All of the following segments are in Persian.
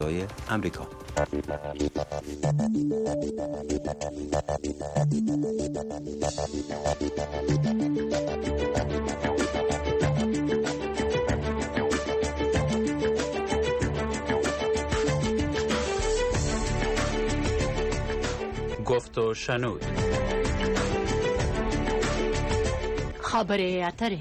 امریکا. گفت و شنود. خبره اتره.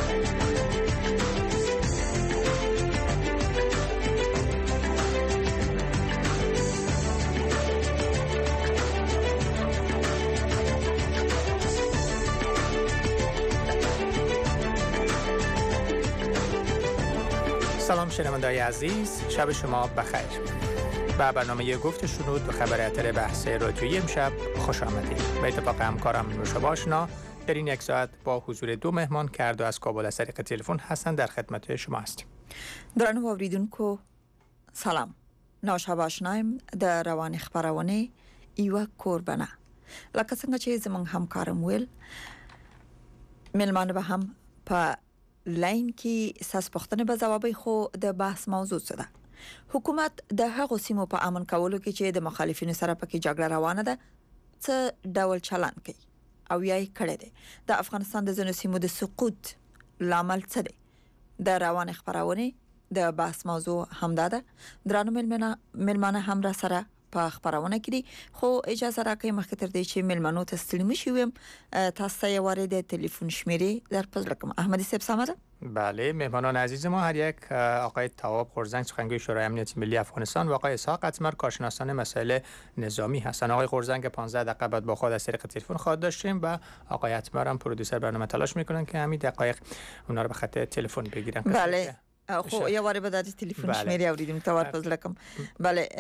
سلام شنونده‌های عزیز، شب شما بخیر. به برنامه گفت شنود و خبر اتر بحث رادیویی امشب خوش آمدید. به اتفاق همکارم نوشابه آشنا در این یک ساعت با حضور دو مهمان کرد و از کابل از طریق تلفن هستند در خدمت شما هستیم. درنو اوریدونکو سلام. نوشابه آشنایم د روان خبرونه ایوه کوربنه. لکه څنګه چې زمونږ همکارم ویل ملمانه به هم په لاین کې ساس پختنه به جوابي خو د بحث موضوع څه ده. حکومت د هغو سیمو په امن کولو کې چې د مخالفینو سره پکې جګړه روانه ده څه ډول چلند کوي او یې کړی دی. د افغانستان د ځینو سیمو د سقوط لامل څه دی؟ د روان خبرونه د بحث موضوع همدا ده. درنو ملمانه هم را سره په خبرونه کې دي، خو اجازه راکړئ مخکې تر دې چې ملمنو ته ستړي مشي ویم تاسو ته وارد تلیفن شمیره در پذیر کوم. احمدی صاحب سلام. بله، مهمانان عزیز ما هر یک آقای تواب خورزنگ سخنگوی شورای امنیت ملی افغانستان و آقای اسحاق اتمر کارشناسان مسائل نظامی هستند. آقای خورزنگ 15 دقیقه بعد با خود از طریق تلفن خواهد داشتیم و آقای اتمر هم پرودوسر برنامه تلاش میکنن که همین دقایق اونا رو به خط تلفن بگیرن. بله. خو یو واره به د تلیفون شمیره اوریدم ته ورپز لکم. بله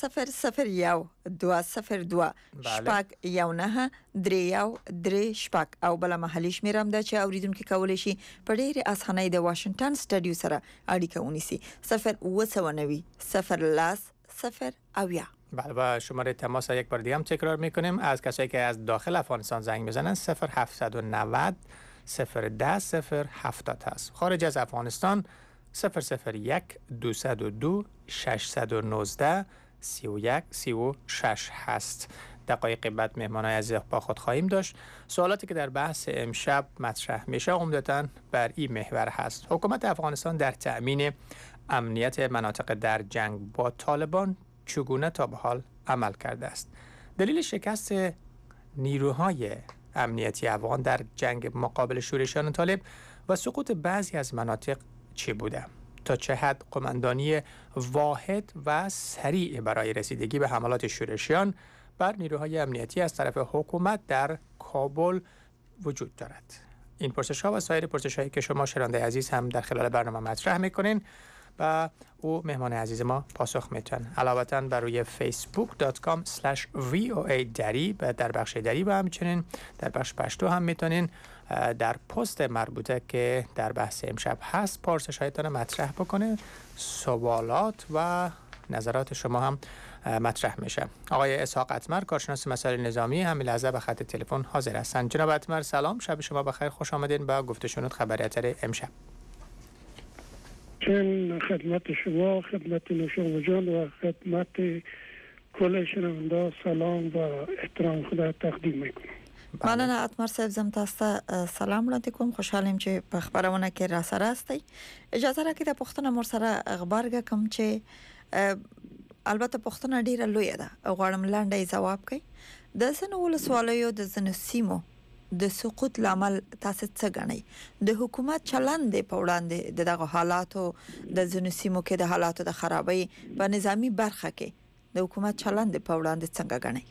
002 شپږ یو نه درې شپږ او بل محلي شمیرم د چې اوریدونکو کولای شي په ډېر اسانۍ د واشنگټن سټډیو سره اړیکه ونیسي. 0 اویا. بله، و شماره تماس یک بار دیگه هم تکرار میکنیم از کسایی که از داخل افغانستان زنگ بزنن 0790 010 070 هست. خارج از افغانستان 001 202 619 31 36 هست. دقایق بعد مهمانای عزیز با خود خواهیم داشت. سوالاتی که در بحث امشب مطرح میشه عمدتاً بر این محور هست: حکومت افغانستان در تأمین امنیت مناطق در جنگ با طالبان چگونه تا به حال عمل کرده است؟ دلیل شکست نیروهای امنیتی افغان در جنگ مقابل شورشیان طالب و سقوط بعضی از مناطق چی بوده؟ تا چه حد قماندانی واحد و سریع برای رسیدگی به حملات شورشیان بر نیروهای امنیتی از طرف حکومت در کابل وجود دارد؟ این پرسش‌ها و سایر پرسش‌هایی که شما شنونده عزیز هم در خلال برنامه مطرح می‌کنین و او مهمان عزیز ما پاسخ میتون. علاوه بر روی facebook.com/voa دری در بخش دری و همچنین در بخش پشتو هم میتونین در پست مربوطه که در بحث امشب هست پرسش‌هایتان مطرح بکنه. سوالات و نظرات شما هم مطرح میشه. آقای اسحاق اتمر کارشناس مسائل نظامی همین لحظه به خط تلفن حاضر هستند. جناب اتمر سلام، شب شما بخیر، خوش آمدین به گفت و شنود خبر اتر امشب. خدمت شما، خدمت نوشابه جان و خدمت کل شنونده سلام و احترام خدا تقدیم میکنم. مننه اتمر صاحب، زم تاسو سلام وړاندې کوم. خوشحالم چې په خبرونه کې را سره استئ. اجازه راکړئ د پښتنه مور سره خبرګه کوم چې البته پښتنه ډیره لوی ده. غواړم لاندې جواب کړئ. د سن ولسوالیو د زنو سیمو د سقوط لامل تاسو څه غنئ؟ د حکومت چلند په وړاندې دغه حالاتو د زنو سیمو کې د حالاتو د خرابۍ په نظامی برخه کې د حکومت چلند په وړاندې څنګه غنئ؟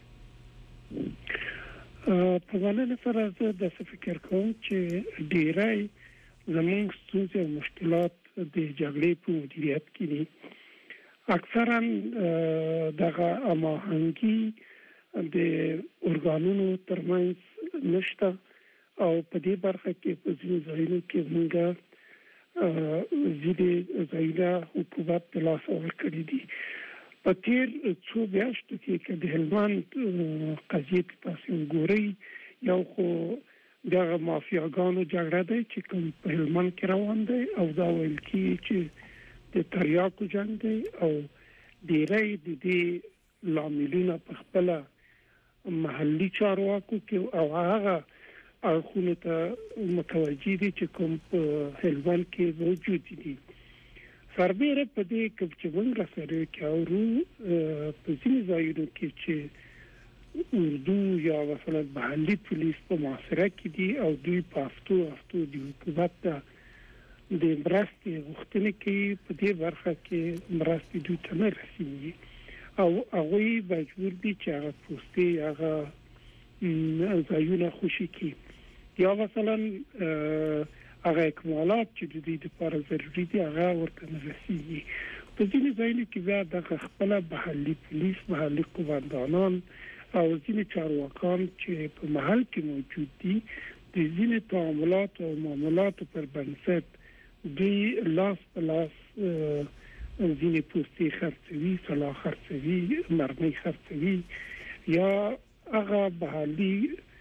په ولله سره زه د فکر کوم چې ډیری زموږ ستونزې او مشکلات د جګړې په مدیریت کې دي. اکثرا دغه اماهنګي د ارګانونو ترمنځ نشته او په دې برخه کې په ځینو ځایونو کې موږ زیاتې ځایونه حکومت د لاس ورکړي دي. په تیر څو میاشتو کې د هلمند قضیه تاسو ګورئ، یو خو دغه مافیاګانو جګړه ده چې کوم په هلمند کې روان دی او دا ویل کیږي چې د تریاکو جنگ دی او ډیری د دې لاملونه په خپل محلي چارواکو کې او هغه اړخونه ته متوجي دي چې کوم په هلمند کې موجود دي. سربېره په دې کې چې موږ سره کې اورو په ځینې ځایونو کې چې اردو یا مثلا محلي پولیس په محاصره کې دي او دوی په هفتو د حکومت ته د مرستې غوښتنه کوي، په دې برخه کې مرستې دوی ته نه رسیږي او هغوی مجبور دي چې هغه پوستې هغه ځایونه خوشي کړي یا مثلا هغه اکمالات چې د دې لپاره ضروري دي هغه ورته نه رسیږي. په ځینې ځایونو کې بیا د خپل محلي پولیس، محلي قومندانان او ځینې چارواکان چې په محل کې موجود دي د ځینې تعاملات او معاملات پر بنسټ دوی لاس په لاس ځینې پوستې خرڅوي، سلاح خرڅوي، مرمۍ خرڅوي یا هغه محلي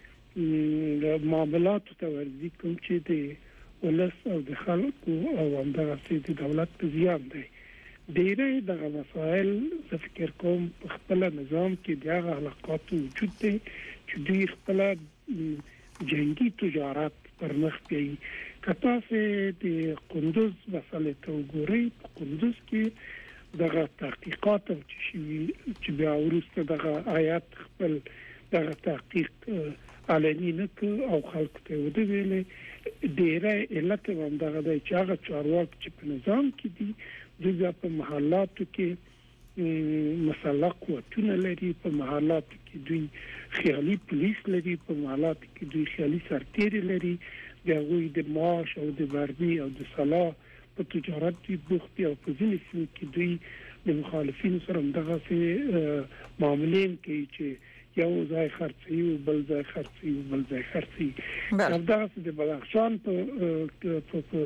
معاملات ته ورځي کوم چې د ولس او د خلکو او همدغه د دولت په زیان دی. ډېری دغه مسایل زه فکر کوم په خپل نظام کې د هغه علاقات وجود دی چې دوی خپل جنگي تجارت پر مخ بیایي. که تاسو د قندوز مسئله ته وګورئ، په قندوز کې دغه تحقیقات چې بیا وروسته دغه آیات خپل دغه تحقیق علني نه کړ او خلکو ته ودرېږي. ډېری علت هم دغه دی چې هغه چارواکي چې په نظام کې دي دوی په محلاتو کې مسلح قوتونه لري، په محلاتو کې دوی خیالي پولیس لري، په محلاتو کې دوی خیالي سرتیري لري، د هغوی د معاش او د مرمۍ او د سلاح په تجارت دوی بوخت دي او په ځینې سیمو کې دوی د مخالفینو سره همدغسې معاملې کوي چې یو ځای خرڅوي او بل ځای خرڅوي او بل ځای خرڅوي. همدغسې د بدخشان په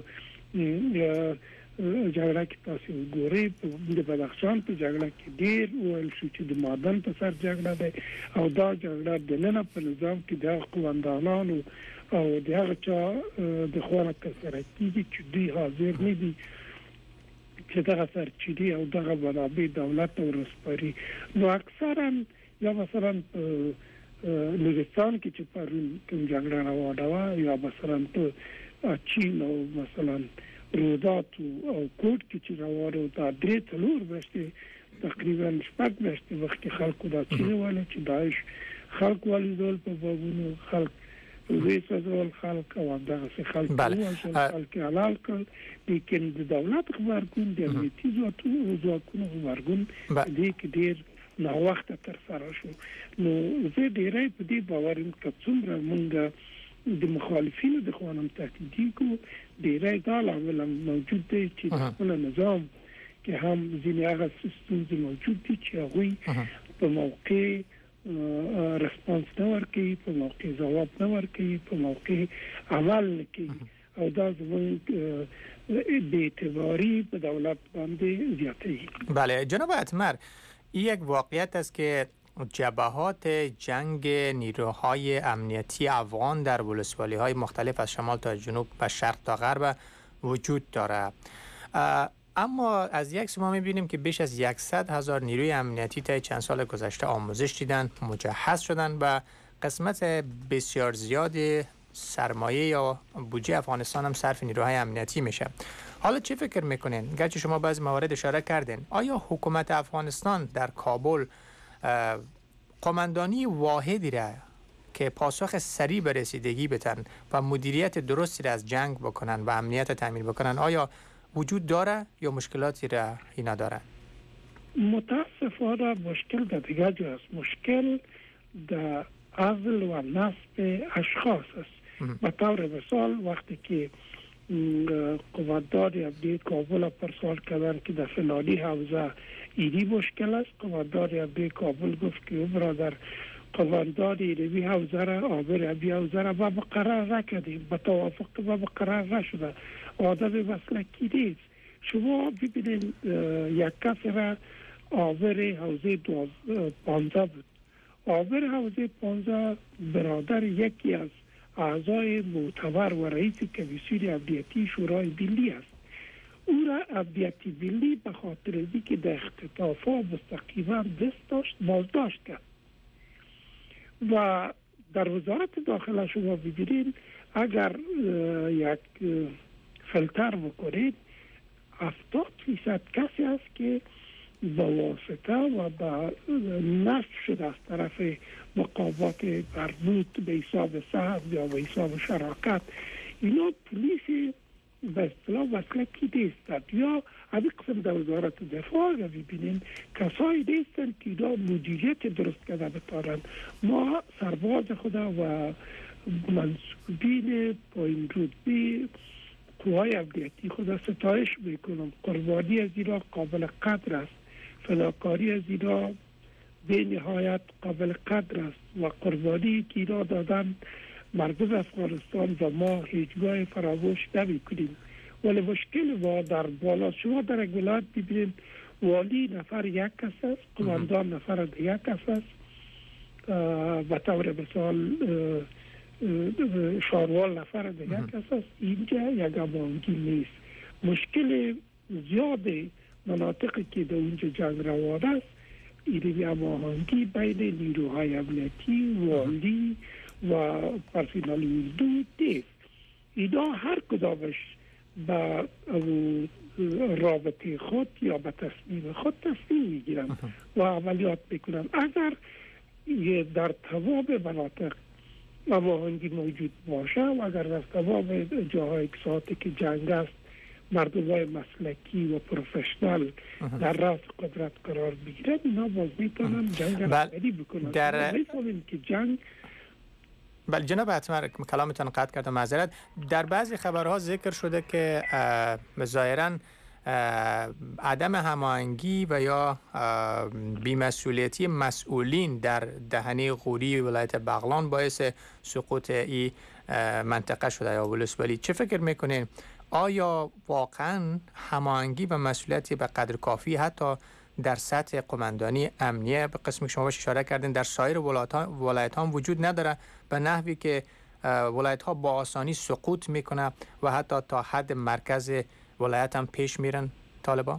جګړه کې تاسو وګورئ، د بدخشان په جګړه کې ډېر ویل شو چې د معدن په سر جګړه ده او دا جګړه د نن په نظام کې د قومندانانو او د هغه چا د خوانه ترسره کیږي چې دوی حاضر نه دي چې دغه سرچینې او دغه منابع دولت ته ورسپاري. نو اکثرا یا مثلا نورستان کې چې پرون کوم جګړه روانه وه یا مثلا په چین او مثلا رودات او کوټ کې چې روانه وه دا 3-4 میاشتې تقریبا 6 میاشتې مخکې خلکو دا چین ویل چې داعش خلک ولیدل په بابونو، خلک ویسازول خلک او همدغسې خلک ووژل، خلک حلال کړل. لیکن د دولت غبرګون، د امنیتي ځواکونو غبرګون دې کې ډېر ناوخته ترسره شو. نو زه ډېری په دې باور یم که څومره موږ د مخالفینو د خوا تهدیدي کوو، ډېری دا لامل موجود دی چې د خپل نظام کې هم ځینې هغه ستونزې موجود دي چې هغوی په موقع رسپانس نه ورکوي، په موقع ځواب نه ورکوي، په موقع عمل نه کوي او دا زموږ بې اعتباري په دولت باندې زیاتوي. بله جناب اتمر، این یک واقعیت است که جبهات جنگ نیروهای امنیتی افغان در ولسوالی‌های مختلف از شمال تا جنوب و شرق تا غرب وجود دارد. اما از یک سو ما می‌بینیم که بیش از 100,000 نیروی امنیتی طی چند سال گذشته آموزش دیدن، مجهز شدن و قسمت بسیار زیاد سرمایه یا بودجه افغانستان هم صرف نیروهای امنیتی میشه. حالا چه فکر میکنین؟ گرچه شما بعضی موارد اشاره کردین، آیا حکومت افغانستان در کابل قماندانی واحدی را که پاسخ سریع به رسیدگی بدن و مدیریت درستی را از جنگ بکنن و امنیت تامین بکنن آیا وجود داره یا مشکلاتی را اینا دارن؟ متاسفانه مشکل در دیگه جاست. مشکل در عزل و نصب اشخاص است. به طور مثال وقتی که قماندان امنیت کابل پرسان کردن که در فلانی حوزه اینی مشکل است، قماندان امنیت کابل گفت که برادر قماندان اینی حوزه را آمر امی حوزه را ما مقرر نکردیم، به توافق ما مقرر نشده، آدم مسلکی نیست. شما ببینید یک کس را آمر حوزه 15 بود، آمر حوزه 15 برادر یکی از اعضای معتبر و رئیس کمیسیون امنیتی شورای ملی است. او را امنیت ملی به خاطر اینکه در اختطافات مستقیما دست داشت بازداشت کرد. و در وزارت داخله شما ببینید اگر یک فیلتر بکنید 70% کسی است که با واسطه و با نصب شده از طرف مقامات مربوط به حساب سهم یا به حساب شراکت اینا پلیس به اصطلاح مسلکی نیستند یا همین قسم در وزارت دفاع ببینیم کسایی نیستند که اینا مدیریت درست کرده بتانند. ما سرباز خدا و منصوبین پایین رتبه قوای امنیتی خدا ستایش میکنم. قربانی از اینا قابل قدر است، فداکاری از اینا به نهایت قابل قدر است و قربانی که اینا دادن مردم افغانستان و ما هیچگاه فراموش نمی‌کنیم. ولی مشکل ما در بالا شما در یک ولایت ببینید والی نفر یک کس است، قماندان نفر یک کس است، به طور مثال شاروال نفر یک کس است. اینجا یک هماهنگی نیست. مشکل زیاد مناطقی که در اونجا جنگ روان است این هماهنگی بین نیروهای امنیتی، والی و پرسنل اردو نیست. اینا هر کدامش به رابطه خود یا به تصمیم خود تصمیم میگیرن و عملیات میکنن. اگر در تمام مناطق هماهنگی موجود باشه و اگر در تمام جاهای ساعتی که جنگ است مردمای مسلکی و پروفشنال در راس قدرت قرار بگیرن اینا باز میتونن جنگ را بکنن. در میفهمیم که جنگ بله جناب اتمر کلامتان قطع کردم معذرت. در بعضی خبرها ذکر شده که ظاهراً عدم هماهنگی و یا بی‌مسئولیتی مسئولین در دهنه غوری ولایت بغلان باعث سقوط این منطقه شده یا ولسوالی. چه فکر میکنین؟ آیا واقعا هماهنگی و مسئولیتی به قدر کافی حتی در سطح قماندانی امنیه به قسمی که شما باش اشاره کردین در سایر ولایت ها وجود نداره به نحوی که ولایت ها با آسانی سقوط میکنه و حتی تا حد مرکز ولایت هم پیش میرن طالبان؟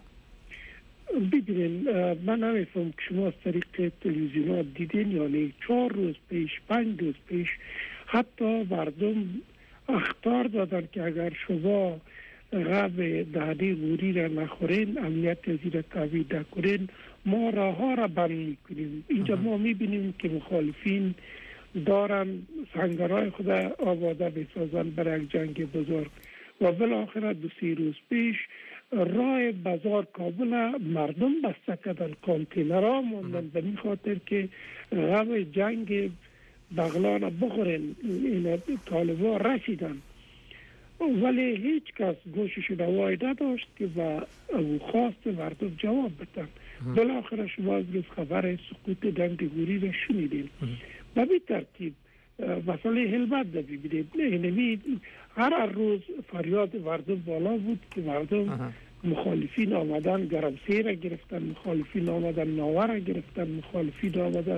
ببینید من نمیفهم که شما از طریق تلویزیون ها دیدین یا نه 4 روز پیش 5 روز پیش حتی مردم اخطار دادن که اگر شما غب دهنه غوری را نخورین امنیت زیر تامین نکنین ما راه ها را بند میکنیم. اینجا ما میبینیم که مخالفین دارن سنگرهای خود آماده میسازن برای یک جنگ بزرگ و بالاخره 2-3 روز پیش راه بازار کابل مردم بسته کردن، کانتینرها موندن به این خاطر که غم جنگ بغلان بخورن. این طالبان رسیدن ولی هیچ کس گوشش نوای نداشت که و خواست مردم جواب بدن. بالاخره شما از خبر سقوط دنگ غوری را شنیدین. به این ترتیب مسئله هلمند ببینید هر روز فریاد مردم بالا بود که مردم مخالفین آمدن گرمسیر را گرفتن، مخالفین آمدن ناور را گرفتن، مخالفین آمدن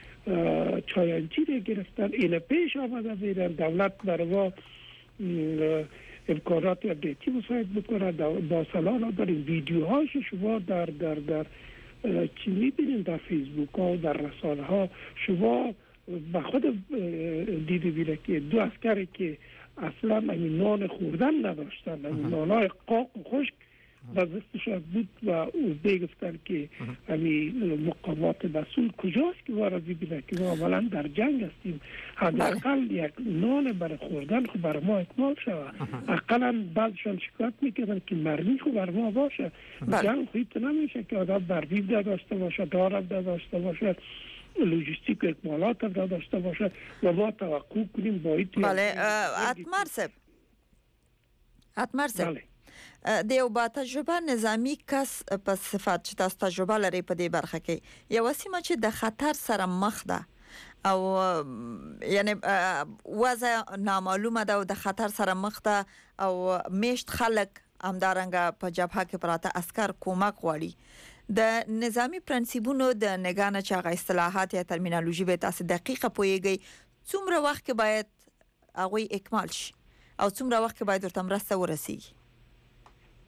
چایانچی را گرفتن. این پیش آمده بیرن دولت برای امکانات امنیتی مساعد بکنه. با سلام داریم ویدیوهاش شما در چی میبینید در فیسبوک ها و در رسانه ها شما به خود دیده بیره که 2 عسکری که اصلا همین نان خوردن نداشتن، همین نانهای قاق و خشک و دستشان بود و او بگفتن که همین مقامات مسئول کجاست که وارد ببینه که ما عملا در جنگ هستیم، حداقل یک نان برای خوردن خب برای ما اکمال شود. اقلا بعضشان شکایت میکردن که مرمی خب برای ما باشه. جنگ خیلی نمیشه که آدم مرمی داشته باشه، دارم داشته باشه، لوجستیک و اکمالات هم داشته باشه و ما توقع کنیم با این بله اتمر صاحب دیو با تجربه نظامی کس په صفات چې تاسو تجربه لري په دې برخه کې یو سیمه چې د خطر سره مخ ده او یعنی وضع نامعلومه ده او د خطر سره مخ ده او میشت خلک همدارنګه په جبهه کې پراته عسكر کومک غواړي د نظامی پرنسپونو د نگانه چې هغه اصطلاحات یا ترمینالوژي به تاسو دقیقه پوهیږئ څومره وخت کې باید هغه اکمال شي او څومره وخت کې باید ورته مرسته ورسیږي؟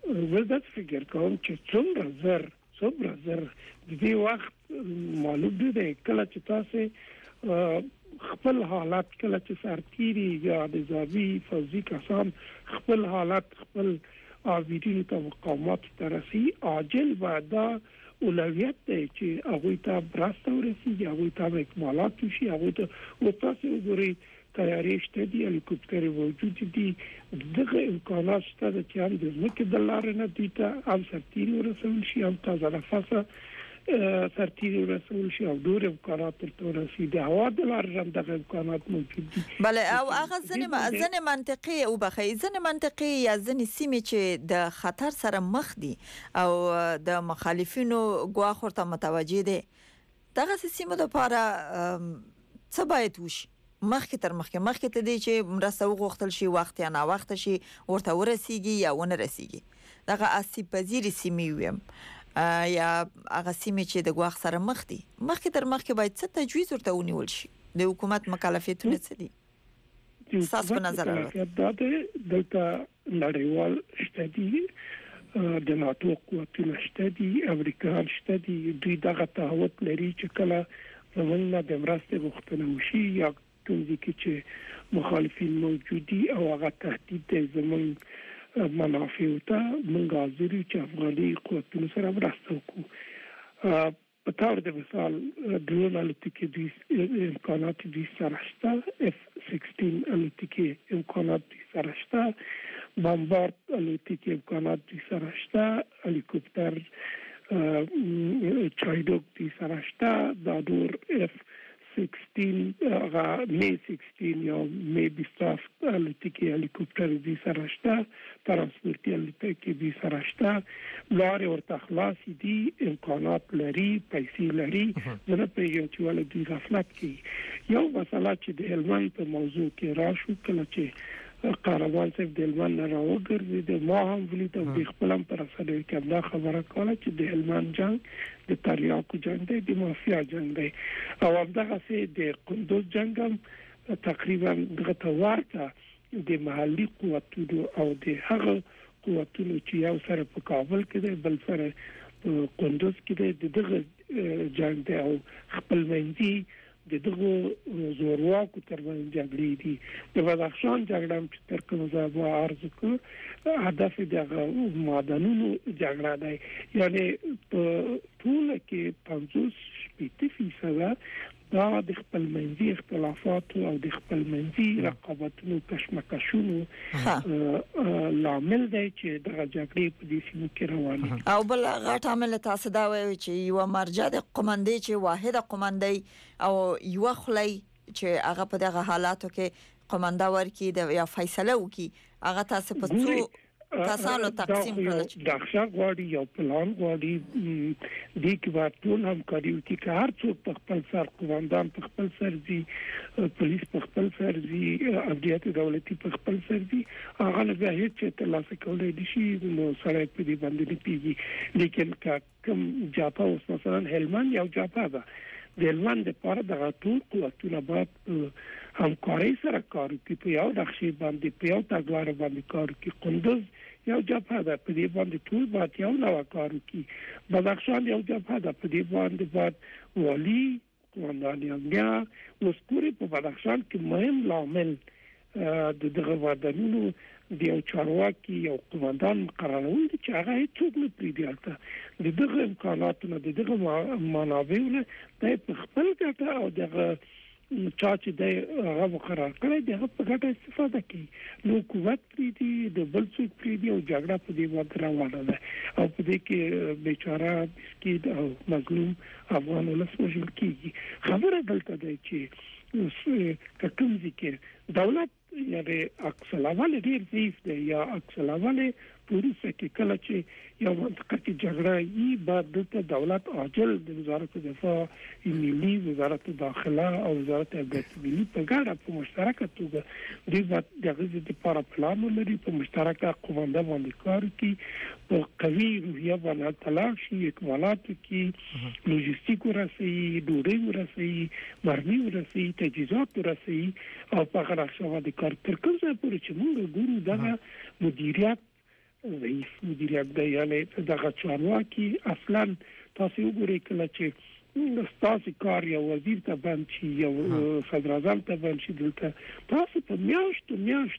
زه فکر کوم چې څومره زر د دې وخت معلوم دی کله چې تاسو خپل حالات کله چې سرتيري یا د ضابطي فوزي کسان خپل حالات خپل عابدین ته مقامات ترسي عاجل بعدا اولویت دی چې هغه ته براسته ورسیږي هغه ته اکمالات شي هغه ته او تاسو وګورئ تیاری شته دي هلیکوپټر موجود دي دغه امکانات شته چې هم د ځمکې د لارې نه دي ته هم سرتيري ورسول شي هم تازه نفسه سرتيري ورسول شي او ډېر امکانات تر رسیدي د هوا د لارې هم دغه امکانات موجود دي بله او هغه ځنې منطقي او بخي ځنې منطقي یا ځنې سیمې چې د خطر سره مخ دي او د مخالفینو ګواښ ورته متوجه دي دغه سیمو لپاره څه باید وشي مخکې ته دی چې مرسته وغوښتل شي وخت یا نه وخت شي ورته ورسیږي یا ونه رسیږي دغه آسیب پذیر سیمې ویم یا هغه سیمې چې د ګواښ سره مخ دي مخکې باید څه تجویز ورته ونیول شي د حکومت مکلفیتونه څه دي تاسو په نظر دلته نړیوال شته دي د ناتو قوتونه شته دي امریکا شته دي دوی دغه تعهد لري چې کله زمونږ د مرستې غوښتنه وشي یا کوم ځکه چې مخالفین موجودي او هغه تهدید د زمونږ منافع ته موږ حاضر یو چې افغاني قوتونو سره مرسته وکړو په تور د مثال ډرون الوتکې د امکانات د سره شته F-16 الوتکې امکانات د سره شته بمبارد الوتکې امکانات د سره شته هلیکوپټر چایډوک د سره شته دا ډور F-16 هغه می 16 یا می 20 الوتکې هلیکوپټر د سره شته ترانسپورتي الوتکې د سره شته لارې ورته خلاص دي امکانات لري پیسې لري زه په یو چې ولې د غفلت کې یو مسله چې د هلمند په موضوع کې راشو کله چې قهرمان صاحب د هلمند راوګرځي د ما هم ولید او د خپلم پر اساس کې دا خبره کوله چې د هلمند جنگ د تریاکو جنگ دی د مافیا جنگ دی او همدغه سي د قندوز جنگ هم تقریبا دغه ورته د محلي قوتونو او د هغه قوتونو چې یو سره په کابل کې دی بل سره قندوز کې دی دغه جنگ دی او خپل منځي دغه زورواکو ترمن جګړې دي د بدخشان جګړه چې تر کومه ځای عرض کړ هدف دغه معدنونو جګړه دی یعنی په ټول کې 50% دا د خپل منځي اختلافات او د خپل منځي رقابتونو کشمکشونو لامل دی چې د جګړې په دې سیمه کې روانه او بل غټ عامل تاسو دا وایي چې یو مرجع د قومندې چې واحده قومندې او یو خلای چې هغه په دغه حالاتو کې قومنده ورکی د یا فیصله وکي هغه تاسو په څو کسانو تقسیم کړل د ښه غواړي یو پلان غواړي د کې ټول همکاري وکړي چې هر څوک په خپل سر قومندان په خپل سر دي پولیس په خپل سر دي امنیت دولتي په خپل سر دي هغه نه به هیڅ ترلاسه کولای دي چې نو سره په دې باندې پیږي لیکن کوم جاپا اوس مثلا هلمند یو جاپا ده د هلمند لپاره د ټول قوتونو باید همکاري سره کار کوي په یو نقشې باندې په یو تګلارې باندې کار کوي قندوز یو جبهه ده په دې باندې ټول باید یو نوع کار کوي بدخشان یو جبهه ده په دې باندې باید والی قومندان یا وسکوري په بدخشان کې مهم لامل د دغه وادانونو د یو چارواکي یو قومندان مقررول چې هغه هیڅوک نه پریږدي د دغه امکاناتونو د دغه منابعونو د خپل ګټه او دغه چې د هغه مقرر کړی دغه په ګټه استفاده کوي نو قوت پریدي د بل څوک پریدي او جګړه په دې باندې روانه ده او په دې کې بیچاره مسکین او مظلوم افغان ولس وژل کیږي خبره دلته ده چې کوم ځکه دولت یا د اکسلاواله ډیر ضعیف دی یا اکسلاواله پولیس کې کله چې یو منطقه کې جګړه ای بعد د دولت عاجل د وزارت دفاع ملي وزارت داخله او وزارت امنیت ملي په ګډه په مشترکه توګه د غزې لپاره پلان لري په مشترکه قومنده باندې کار کوي په قوي روحیه باندې تلاش شي اکمالات کوي لوجستیک ورسي ډوډۍ ورسي مرمي ورسي تجهیزات ورسي او په هغه راځي د کار تر کومه پورې چې موږ ګورو دغه مدیریت ضعیف مدیریت دی، یعنی دغه چارواکي اصلا تاسو وګورئ کله چې تاسو کار یو وزیر ته بند شي یو صدر اعظم ته بند شي دلته تاسو په میاشتو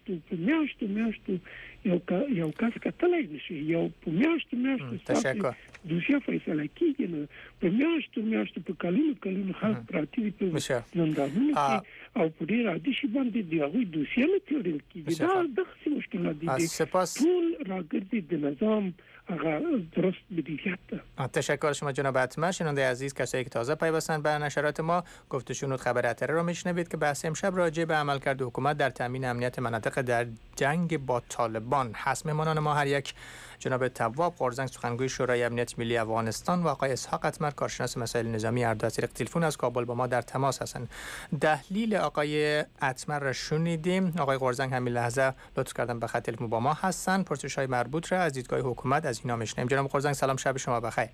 یو کس کتلای نشي یو په میاشتو تشکر دوسیه فیصله کیږي نو په میاشتو په کلونو خلک پراتی په زندانونو کې او په ډیر عادي شي باندې دی هغه دوسیه نه تیرل کیږي دا دغه مشکلات دي ټول راګرځي د نظام درست مدیریت. تشکر شما جناب اتمر. شنونده عزیز، کسایی که تازه پیوستن به نشرات ما، گفتشنود خبر اتره رو میشنوید که بحث امشب راجع به عملکرد حکومت در تامین امنیت مناطق در جنگ با طالبان هست. مهمانان ما هر یک جناب تواب قرزنگ سخنگوی شورای امنیت ملی افغانستان و آقای اسحاق اتمر کارشناس مسائل نظامی هر دو از طریق تلفن از کابل با ما در تماس هستند. تحلیل آقای اتمر را شنیدیم. آقای قرزنگ همین لحظه لطف کردن به خط تلفن با ما هستن. پرسش‌های مربوط را از دیدگاه حکومت از اینا میشنیم. جناب قرزنگ سلام، شب شما بخیر.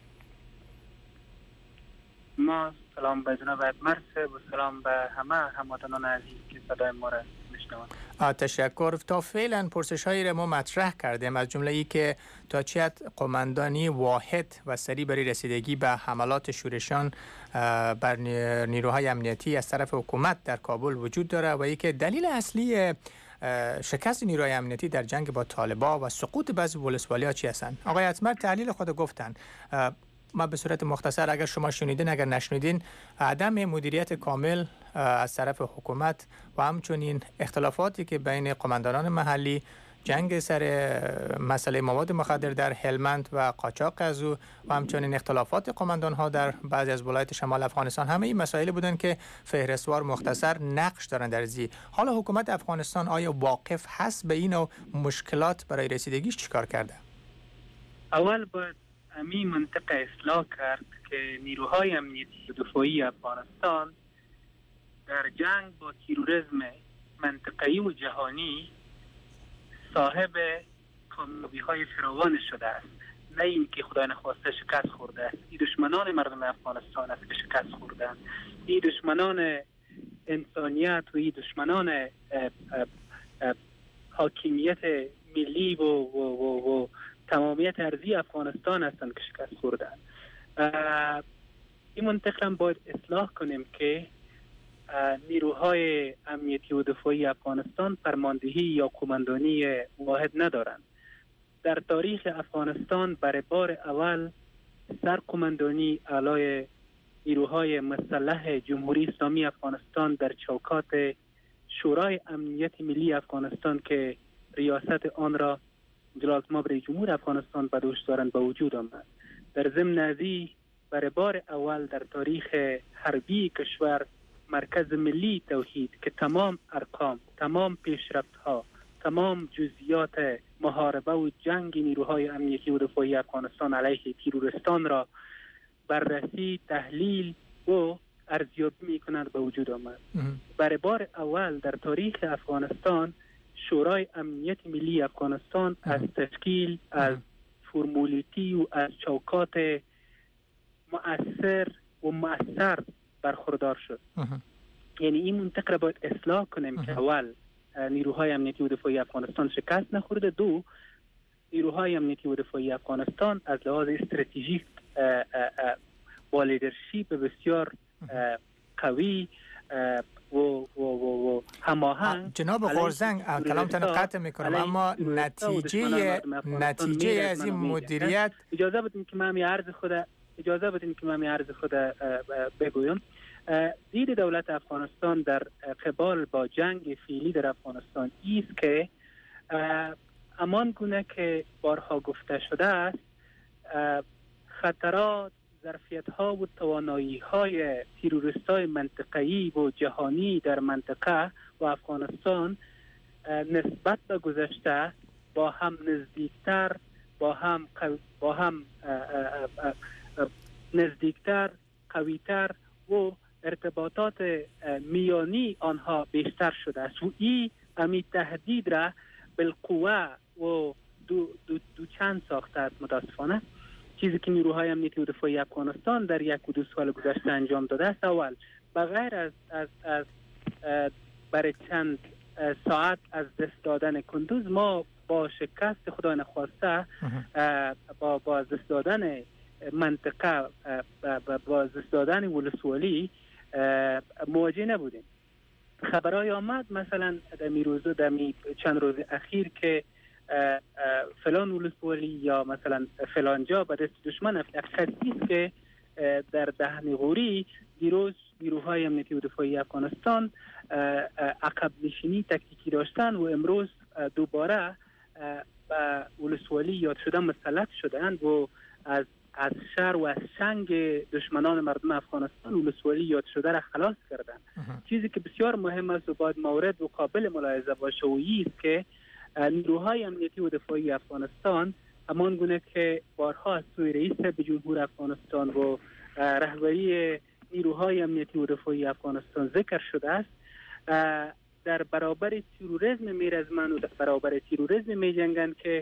ما سلام به جناب اتمر و سلام به همه هموطنان عزیز که صدای ما را میشنوند. تشکر. تا فعلا پرسش‌هایی را ما مطرح کردیم، از جمله ای که تا چه حد قماندانی واحد و سریع برای رسیدگی به حملات شورشیان بر نیروهای امنیتی از طرف حکومت در کابل وجود داره و اینکه دلیل اصلی شکست نیروهای امنیتی در جنگ با طالبان و سقوط بعضی ولسوالی‌ها چی هستند. آقای اتمر تحلیل خود گفتن. ما به صورت مختصر اگر شما شنیدین اگر نشنیدین، عدم مدیریت کامل از طرف حکومت و همچنین اختلافاتی که بین قماندانان محلی، جنگ سر مسئله مواد مخدر در هلمند و قاچاق از او و همچنین اختلافات قماندان‌ها در بعضی از ولایت شمال افغانستان، همه این مسائل بودن که فهرستوار مختصر نقش دارن در زی. حالا حکومت افغانستان آیا واقف هست به این و مشکلات برای رسیدگیش چیکار کرده؟ اول باید همین منطقه اصلاح کرد که نیروهای امنیتی و دفاعی افغانستان در جنگ با تروریسم منطقه‌ای و جهانی صاحب کامیابی‌های فراوان شده است. نه اینکه خدای نخواسته شکست خورده است. این دشمنان مردم افغانستان است که شکست خوردند. این دشمنان انسانیت و این دشمنان حاکمیت ملی و تمامیت ارضی افغانستان هستند که شکست خوردند. این منطقه هم باید اصلاح کنیم که نیروهای امنیتی و دفاعی افغانستان فرماندهی یا قماندانی واحد ندارند. در تاریخ افغانستان برای بار اول سرقماندانی اعلای نیروهای مسلح جمهوری اسلامی افغانستان در چوکات شورای امنیت ملی افغانستان که ریاست آن را جلالتمآب رئیس جمهور افغانستان به دوش دارند به وجود آمد. در ضمن ازی برای بار اول در تاریخ حربی کشور مرکز ملی توحید که تمام ارقام، تمام پیشرفت‌ها، تمام جزئیات محاربه و جنگ نیروهای امنیتی و دفاعی افغانستان علیه تروریستان را بررسی، تحلیل و ارزیابی می‌کند به وجود آمد. برای بار اول در تاریخ افغانستان شورای امنیت ملی افغانستان از تشکیل، از فرمولیتی و از چوکات مؤثر و مؤثر برخوردار شد. یعنی این منطقه را باید اصلاح کنیم که اول نیروهای امنیتی و دفاعی افغانستان شکست نخورده، دو نیروهای امنیتی و دفاعی افغانستان از لحاظ استراتژیک با لیدرشپ بسیار قوی و هماهنگ. جناب قرزنگ کلامتان قطع میکنم، اما نتیجه از این مدیریت اجازه بدین که من عرض خود بگویم. دید دولت افغانستان در قبال با جنگ فعلی در افغانستان است که امان گونه که بارها گفته شده است، خطرات، ظرفیت‌ها و توانایی‌های تروریست‌های منطقه‌ای و جهانی در منطقه و افغانستان نسبت به گذشته با هم نزدیکتر، نزدیکتر، قوی‌تر و ارتباطات میانی آنها بیشتر شده است و این امی تهدید را بالقوه و دو چند ساخته است. متاسفانه چیزی که نیروهای امنیتی و دفاعی افغانستان در 1 و 2 سال گذشته انجام داده است، اول بغیر از برای چند ساعت از دست دادن کندوز، ما با شکست خدا نخواسته با دست دادن منطقه با دست دادن ولسوالی مواجه نبودیم. خبرهای آمد مثلا در چند روز اخیر که فلان ولسوالی یا مثلا فلان جا به دست دشمن کسی است که در دهن غوری دیروز نیروهای امنیتی و دفاعی افغانستان عقب نشینی تکتیکی داشتن و امروز دوباره به ولسوالی یاد شده مسلط شدند و از شر و از چنگ دشمنان مردم افغانستان ولسوالی یاد شده را خلاص کردند. چیزی که بسیار مهم است و باید مورد و قابل ملاحظه باشه و است که نیروهای امنیتی و دفاعی افغانستان همان گونه که بارها از سوی رئیس به جمهور افغانستان و رهبری نیروهای امنیتی و دفاعی افغانستان ذکر شده است، در برابر تروریسم میرزمند و در برابر تروریسم میجنگند که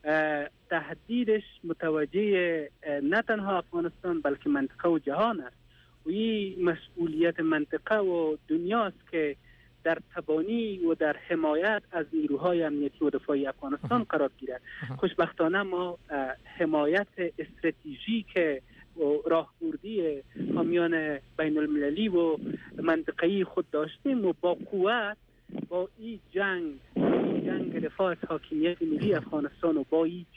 تهدیدش متوجه نه تنها افغانستان بلکه منطقه و جهان است و این مسئولیت منطقه و دنیاست که در تبانی و در حمایت از نیروهای امنیتی و دفاعی افغانستان قرار گیرد. خوشبختانه ما حمایت استراتژیک و راهبردی حامیان بین المللی و منطقه‌ای خود داشتیم و با قوت با این جنگ دفاع از حاکمیت ملی افغانستان و با این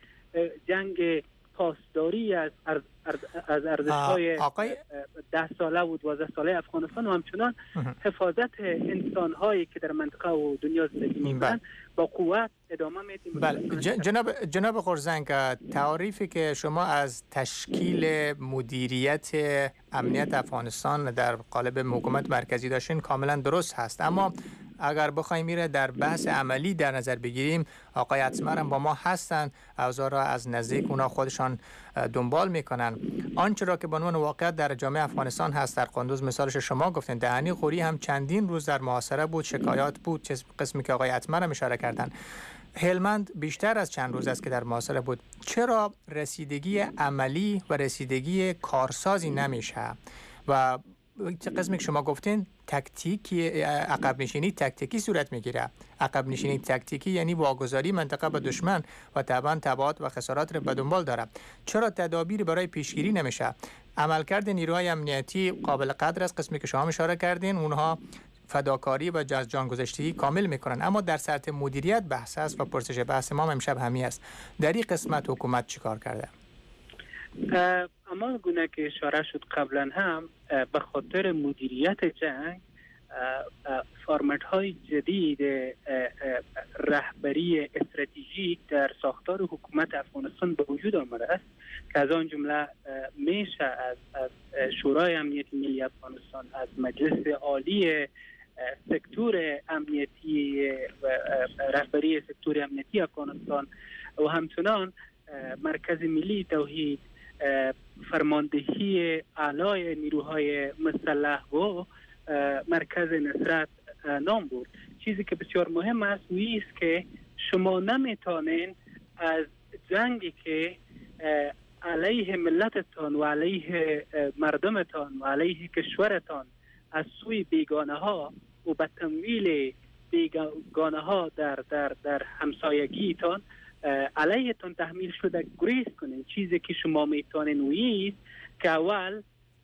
جنگ پاسداری از ارزش‌های 10 ساله و 12 ساله افغانستان و همچنان حفاظت انسان‌هایی که در منطقه و دنیا زندگی می‌کنند با قوت ادامه میدیم. بله جناب خورزنگ، تعریفی که شما از تشکیل مدیریت امنیت افغانستان در قالب حکومت مرکزی داشتین کاملا درست هست، اما اگر بخوایم میره در بحث عملی در نظر بگیریم، آقای اتمر هم با ما هستن، اوضاع را از نزدیک اونا خودشان دنبال میکنن. آنچه را که به عنوان واقعیت در جامعه افغانستان هست، در قندوز مثالش شما گفتین، دهنی غوری هم چندین روز در محاصره بود، شکایات بود، قسمی که آقای اتمر هم اشاره کردن. هلمند بیشتر از چند روز است که در محاصره بود. چرا رسیدگی عملی و رسیدگی کارسازی نمیشه؟ و قسمی که شما گفتین تکتیکی عقب نشینی تکتیکی صورت میگیره. عقب نشینی تکتیکی یعنی واگذاری منطقه به دشمن و طبعا تبعات و خسارات را به دنبال داره. چرا تدابیر برای پیشگیری نمیشه؟ عملکرد نیروهای امنیتی قابل قدر است، قسمی که شما اشاره کردین، اونها فداکاری و جانگذشتگی کامل میکنن، اما در سطح مدیریت بحث است و پرسش بحث ما امشب همین است. در این قسمت حکومت چیکار کرده؟ اما گونه که اشاره شد قبلا هم به خاطر مدیریت جنگ فرمت های جدید رهبری استراتژیک در ساختار حکومت افغانستان به وجود آمده است که از آن جمله میشه از شورای امنیتی ملی افغانستان، از مجلس عالی سکتور امنیتی و رهبری سکتور امنیتی افغانستان و همچنان مرکز ملی توحید، فرماندهی اعلای نیروهای مسلح و مرکز نصرت نام برد. چیزی که بسیار مهم است است که شما نمیتونین از جنگی که علیه ملتتان و علیه مردمتان و علیه کشورتان از سوی بیگانه ها و به تمویل بیگانه ها در همسایگیتان علیهتان تحمیل شده گریز کنین. چیزی که شما میتونین ویست که اول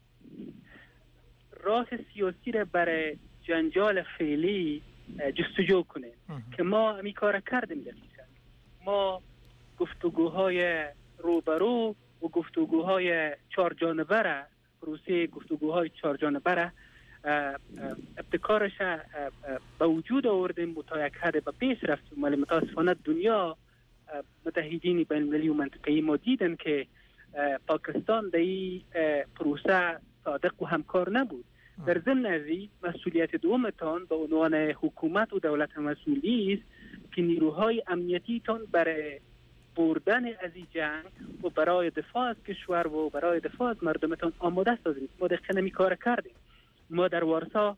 راه سیاسی را برای جنجال فعلی جستجو کنین که ما همی کار کردیم. دقیقا ما گفتگوهای روبرو و گفتگوهای چهارجانبه را، پروسه گفتگوهای چهارجانبه را ابتکارش به وجود آوردیم، تا یک حد به پیش رفتیم، ولی متاسفانه دنیا متحدین بین المللی و منطقه‌ای ما دیدن که پاکستان در این پروسه صادق و همکار نبود. در ضمن ازی مسئولیت دومتان به عنوان حکومت و دولت مسئولی است که نیروهای امنیتی تان برای بردن از این جنگ و برای دفاع از کشور و برای دفاع از مردمتان آماده سازید. ما دقیقاً این کار کردیم. ما در وارسا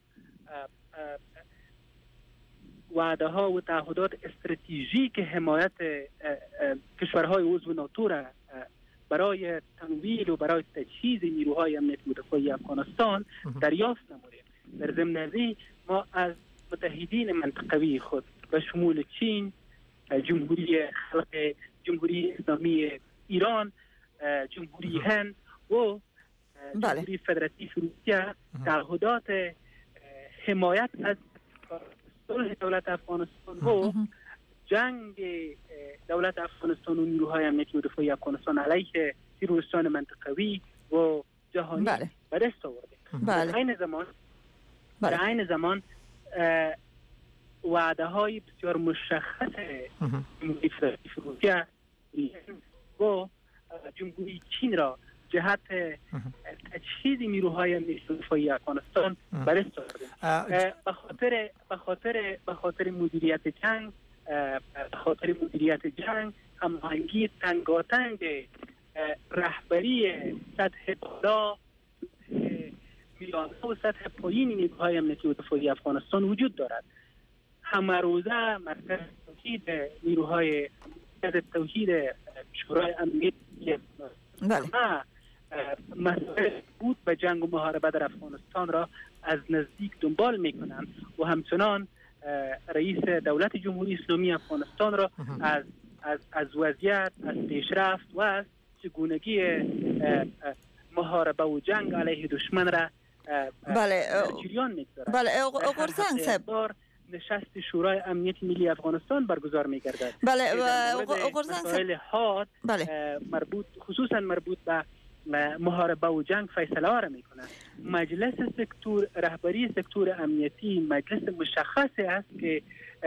وعده ها و تعهدات استراتژیک حمایت کشورهای عضو ناتو را برای تمویل و برای تجهیز نیروهای امنیتی و دفاعی افغانستان دریافت نمودیم. در ضمن ازی ما از متحدین منطقوی خود به شمول چین، جمهوری خلق جمهوری اسلامی ایران، جمهوری هند و جمهوری فدراتیو روسیه تعهدات حمایت از صلح دولت افغانستان و جنگ دولت افغانستان و نیروهای امنیتی و دفاعی افغانستان علیه تروریستان منطقوی و جهانی به دست آورده. در عین زمان وعده های بسیار مشخص جمهوری فدراتیو روسیه و جمهوری چین را جهت تجهیز نیروهای امنیتی و دفاعی افغانستان به دست آورده. به خاطر مدیریت جنگ، هماهنگی تنگاتنگ رهبری سطح بالا، میانه و سطح پایین نیروهای امنیتی و دفاعی افغانستان وجود دارد. همه روزه مرکز توحید نیروهای توحید شورای امنیتی مسائل بود به جنگ و محاربه در افغانستان را از نزدیک دنبال میکنند و همچنان رئیس دولت جمهوری اسلامی افغانستان را از وضعیت، از پیشرفت و از چگونگی محاربه و جنگ علیه دشمن را جریان میگذارد. بله قرزنگ صاحب، نشست شورای امنیت ملی افغانستان برگزار می‌گردد. بله مسائل حاد خصوصا مربوط به محاربه و جنگ فیصله ها را می‌کند. مجلس سکتور، رهبری سکتور امنیتی مجلس مشخصی است که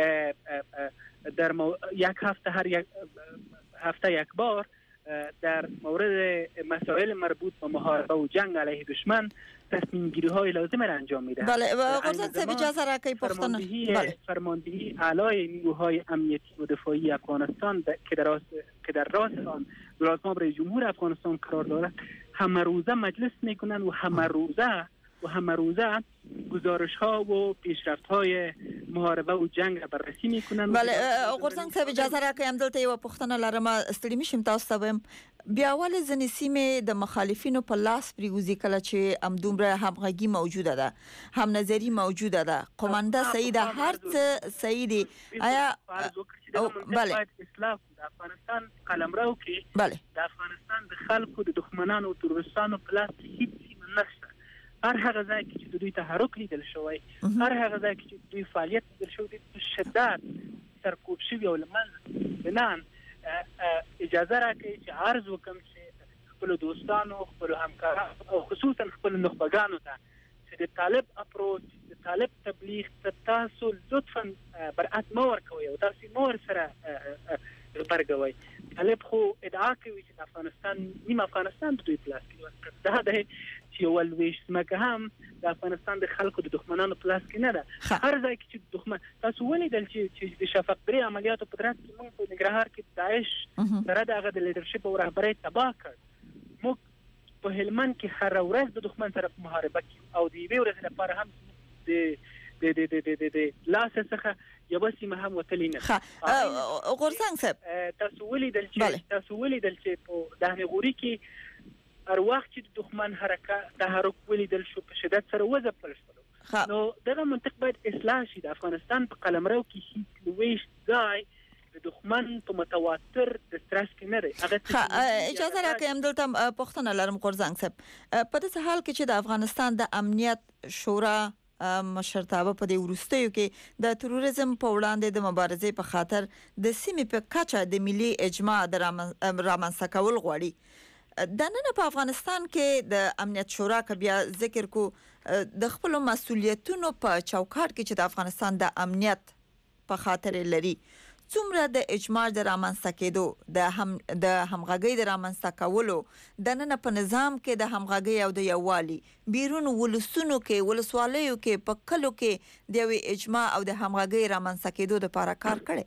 در یک هفته هر هفته یک بار در مورد مسائل مربوط به محاربه و جنگ علیه دشمن تصمیم گیری های لازم را انجام میده. بله قرزنگ صاحب اجازه را که پختنه فرماندهی اعلای نیروهای امنیتی و دفاعی افغانستان که در راس آن ولایت رئیس جمهور افغانستان قرار دارد همه روزه مجلس میکنند و همه روزه گزارش ها و پیشرفت های محاربه و جنگ را بررسی میکنند. بله قرزنگ صاحب اجازه را که همدلته یو پختنه لرم ستړي میشم تاسو ته بیا ول ځنې سیمې د مخالفینو په لاس پریوزي کله چې همدومره همغږي موجوده ده، هم نظری موجوده ده، قومنده صحیح ده، هر څه صحیح دي. آیا بله اسلام د افغانستان قلمرو کې د افغانستان د خلکو د دښمنانو او تروریستانو په لاس هیڅ سیمه نشته. هر هغه ځای کې چې دوی تحرک لیدل شوی، هر هغه ځای کې چې دوی فعالیت لیدل شوی د شدت سرکوب شوی او لمن بنان اجازه راکړي چې عرض وکم چې خپل دوستانو، خپل همکارانو او خصوصا خپل نخبگانو ته چې د طالب اپروچ، د طالب تبلیغ ته تاسو لطفا برعت مو ورکوي او تاسو مو سره برګوي. طالب خو ادعا کوي چې افغانستان نیم افغانستان د دوی پلاس کې ورکړ. دا ده چې ولويش مکه هم د افغانستان د خلکو د دښمنانو پلاس کې نه ده. هر ځای کې چې دښمن تاسو ولیدل چې د شفق 3 عملیاتو په ترڅ کې موږ په نګرهار کې داعش سره دغه د لیدرشپ او رهبرۍ تباه کړ. موږ په هلمند کې هر ورځ د دښمن سره په محاربه کې او د یوې ورځې لپاره هم د لاس څخه یو سیمه هم وتلی نه. قرزنگ صاحب تاسو ولیدل چې په دهنه غوري کې هر وخت چې د دښمن تحرک ولیدل شو په شدت سره وځپل شو. نو دغه منطق باید اصلاح شي. د افغانستان په قلمرو کې هیڅ لویش ځای د دښمن په متواتر د سترس کې نه دی. اجازه راکړئ همدلته پوښتنه لرم قرزنگ صاحب، په داسې حال کې چې د افغانستان د امنیت شورا مشرتابه په دې وروستیو کې د تروریزم په وړاندې د مبارزې په خاطر د سیمې په کچه د ملي اجماع د رامنځته کول غواړي. د نن په افغانستان کې د امنیت شورا که بیا ذکر کو د خپل مسولیتونو په چوکاټ کې چې د افغانستان د امنیت په خاطر لري، څومره د اجماع د رامنځته کېدو، د همغږۍ د رامنځته کولو د نن په نظام کې د همغږۍ او د یووالي بیرون ولسونو کې، ولسوالیو کې، په کلو کې د یوې اجماع او د همغږۍ رامنځته کېدو لپاره کار کړی؟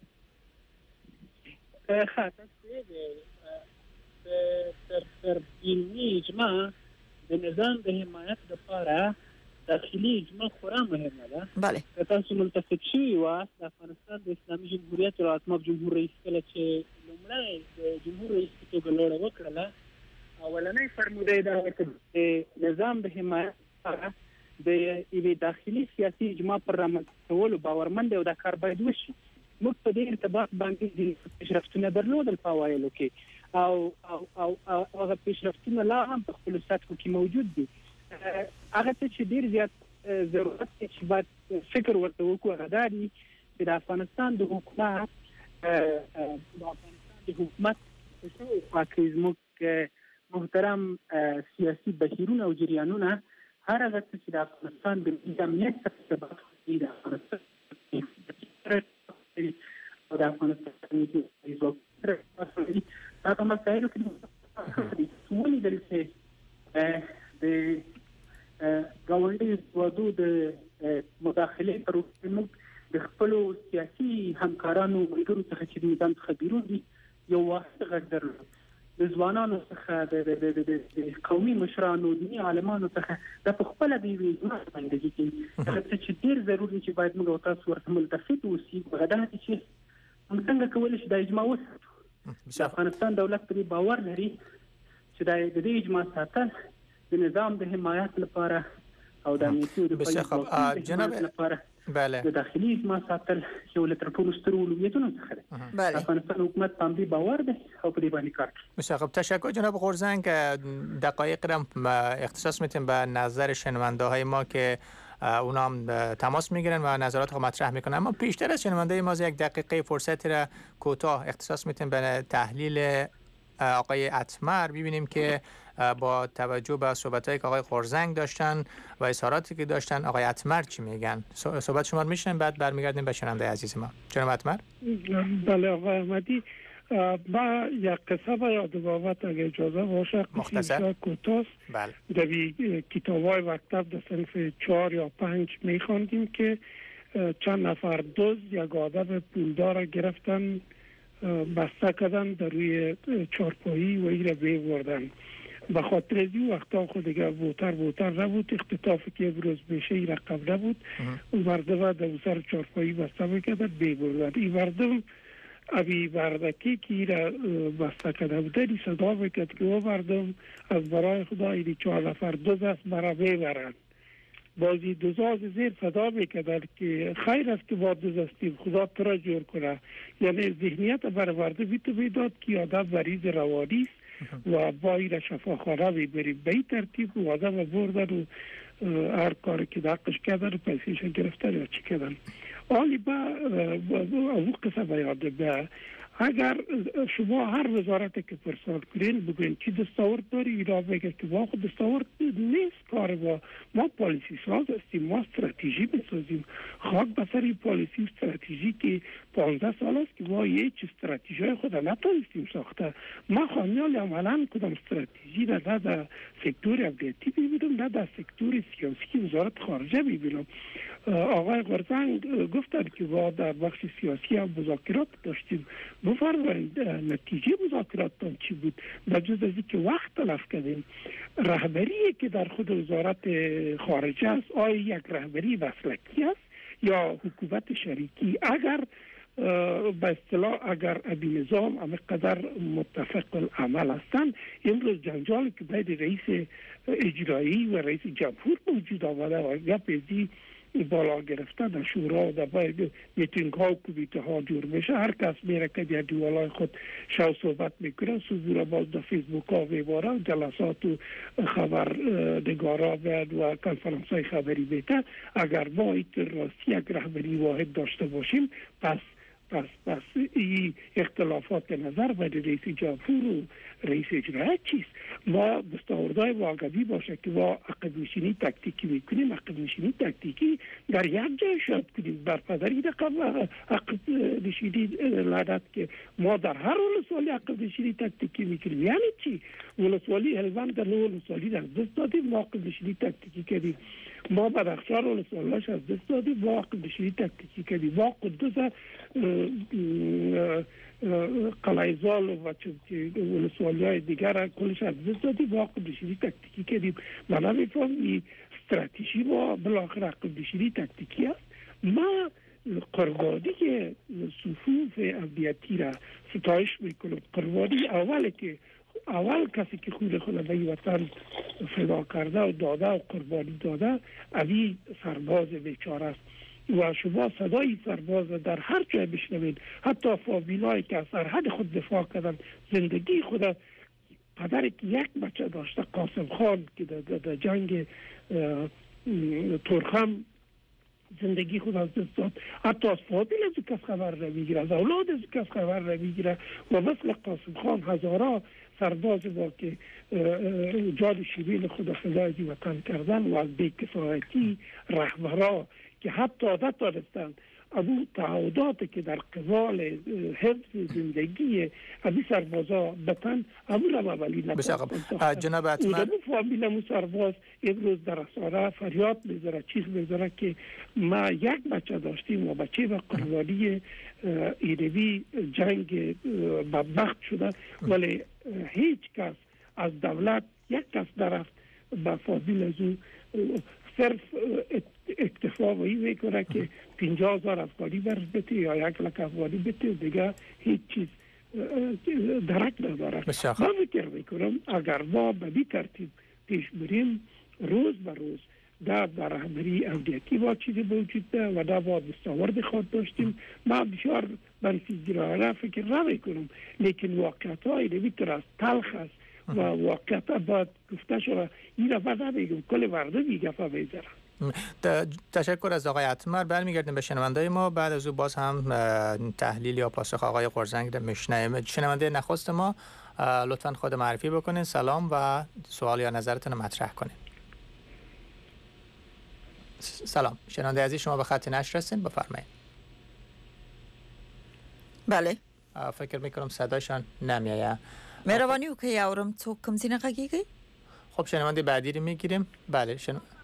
تر بیرونی اجماع د نظام د حمایت لپاره داخلي اجماع خورا مهمه ده. بله. که تاسو ملتفت شوي وایاست د افغانستان د اسلامي جمهوریت رئیس جمهور رئیس کله چې لومړی د جمهور رئیس په توګه لوړه وکړله، اولنۍ فرموده یې دا وه چې د نظام د حمایت لپاره د یوې داخلي سیاسي اجماع پر رامنځته کولو باورمند او دا کار باید وشي. موږ په دې ارتباط باندې پیشرفتونه درلودل په وایلو کې او هغه پیشرفتونه لا هم په خپل سطح کې موجود دي. هغه څه چې ډیر زیات ضرورت چې باید فکر ورته وکړو هغه دی چې د افغانستان د حکومت زموږ محترم سیاسي بهیرونه او جریانونه هر هغه چې د افغانستان د امنیت ثبات کوي د افغانستان او د افغانستان هغه مسایل کې ټول د ګاونډي هیوادو د مداخله پر موږ د خپل سیاسي همکارانو ملګرو څخه چې د نظام څخه بیرون دي یو واحد غږ درلود. د ځوانانو څخه د قومي مشرانو دیني عالمانو څخه د خپل د ویژن باندې کې چې ډیر ضروري چې باید موږ تاسو ورته ملتفت اوسئ غواړم چې موږ څنګه کولای شو د اجماع وساتو. افغانستان دولت پرې باور لري چې د دې اجماع ساتل د نظام د حمایت لپاره او د امنیتي او د جناب لپاره بله د داخلي اجماع ساتل یو له ترټولو سترو اولویتونو څخه دی. افغانستان حکومت باندې باور دی او په دې باندې کار کوي. بسیار تشکر جناب غورزنگ. دقایق هم اختصاص میتیم به نظر شنونده های ما که اونا هم تماس میگیرن و نظرات خود مطرح میکنن. اما پیشتر از شنونده ما یک دقیقه فرصتی را کوتاه اختصاص میتیم به تحلیل آقای اتمر ببینیم که با توجه به صحبتایی که آقای غورزنگ داشتن و اظهاراتی که داشتن آقای اتمر چی میگن. صحبت شما رو میشنیم بعد برمیگردیم به شنونده عزیز ما. جناب اتمر. بله آقای احمدی، با یک قصه به یاد بابت اگه اجازه باشه مختصر کوتاه. بله. در کتاب‌های مکتب در صنف 4 یا 5 می‌خواندیم که چند نفر دزد یک آدم پولدار گرفتن، بسته کردن در روی چارپایی و این را بردن. به خاطر از این وقتا خود دیگه بوتر نبود، اختطافی که بروز بشه این رقم نبود. مردم در سر چارپایی بسته میکردن بردن. این مردم ابی بردکی که این را بسته کرده بودن صدا میکرد که او مردم از برای خدا این 4 نفر دزد است مرا ببرند. بازی دوزاز زیر صدا میکردن که خیر است که با دوز استیم، خدا تو را جور کنه. یعنی ذهنیت برآورده میداد که آدم مریض روانی است و با این شفاخانه میبریم. به این ترتیب و آدم بردن و هر کاری که دقش کردن و پیسیش گرفتن یا چی کردن. حالی با اون قصه بیاده به اگر شما هر وزارت که پرسان کنین بگوین چی دستاورد داری، اینا بگه که ما خود دستاورد نیست کار ما پالیسی ساز هستیم، ما استراتژی بسازیم. خاک بسر پالیسی استراتژی که 15 سال است که ما یک استراتژی خود نتونستیم ساخته. ما خامیال عملا کدام استراتژی نه در سکتور امنیتی ببینم نه در سکتور سیاسی وزارت خارجه ببینم. آقای غورزنگ گفتن که ما در بخش سیاسی هم مذاکرات داشتیم. بفرمایید نتیجه مذاکراتتان چی بود؟ بجز از اینکه وقت تلف کردیم. رهبری که در خود وزارت خارجه است آیا یک رهبری مسلکی است یا حکومت شریکی؟ اگر به اصطلاح اگر ابی نظام همقدر متفق العمل هستند، امروز جنجالی که بین رئیس اجرایی و رئیس جمهور موجود آمده و گپ بالا گرفته در شورا و در باید میتینگ ها و کمیته ها جور میشه. هر کس میره که در دیوالای خود شو صحبت میکنه، صدور باز در فیسبوک ها میباره، جلسات و خبر نگارا بیاد و کنفرانس های خبری بیته. اگر ما این راستی یک رهبری واحد داشته باشیم پس این اختلافات نظر بین رئیس جمهور و رئیس اجرایی چیست؟ ما دستاوردهای واقعی باشه که ما عقب نشینی تکتیکی میکنیم. عقب نشینی تکتیکی در یک جای شاید کنیم. بر پدری رقم عقب نشینی لعنت که ما در هر ولسوالی عقب نشینی تکتیکی میکنیم. یعنی چی؟ ولسوالی هلمند در ولسوالی در دست دادیم، ما عقب نشینی تکتیکی کردیم. ما بدخشان ولسوالیش از دست دادیم، ما عقب نشینی تکتیکی کردیم. ما قدوس قلعه‌زال و ولسوالی های دیگر کلش از دست دادیم، ما عقب نشینی تکتیکی کردیم. من نمی‌فهم این استراتژی ما بالاخره عقب نشینی تکتیکی است. ما قربانی صفوف امنیتی را ستایش میکنم. قربانی اولی که اول کسی که خون خود به وطن فدا کرده و داده و قربانی داده علی سرباز بیچاره است. و شما صدای سرباز در هر جای بشنوید، حتی فامیلایی که از سرحد خود دفاع کردن، زندگی خود، پدری که یک بچه داشته، قاسم خان که در جنگ ترخم زندگی خود از دست داد، حتی از فامیل از کس خبر نمیگیره، از اولاد از کس خبر نمیگیره و مثل قاسم خان هزارا سرباز با که جان شیرین خود فدای وطن کردن و از بی‌کفایتی رهبرا که حتی نتوانستند ابو تعهداتی که در قبال حفظ زندگی ابی سربازا بتن ابو اولی نکنند. جناب اتمر فامیل سرباز امروز در اساره فریاد میذاره، چیز میذاره که ما یک بچه داشتیم و بچه به قربانی ایروی جنگ بدبخت شده، ولی هیچ کس از دولت یک کس درفت به فامیل از او صرف اکتفا به این میکنه که 50,000 افغانی برش بده یا 100,000 افغانی بده، دیگه هیچ چیز درک نداره. من فکر میکنم اگر ما به این ترتیب پیش بریم، روز به روز در رهبری امنیتی با چیزی موجود ده و در با دستاورد خود داشتیم. من بسیار منفیگرانه فکر نمیکنم، لیکن واقعیت های نمیتونه از تلخ است و واقعیت باید گفته شده. این رفت نمیگم، کل مردم این گفت میذارن. تشکر از آقای اتمر. برمیگردیم به شنونده ما، بعد از او باز هم تحلیل یا پاسخ آقای قرزنگ میشنویم. شنونده نخست ما لطفاً خود معرفی بکنین، سلام و سوال یا نظرتون مطرح کنین. سلام، شنونده عزیز شما به خط نشر هستین، بفرمایید. بله، فکر میکنم صدایشان نمیایه. مهربانی او که یاورم تو کم زینه قگیگی؟ خب شنونده بعدی رو میگیریم. بله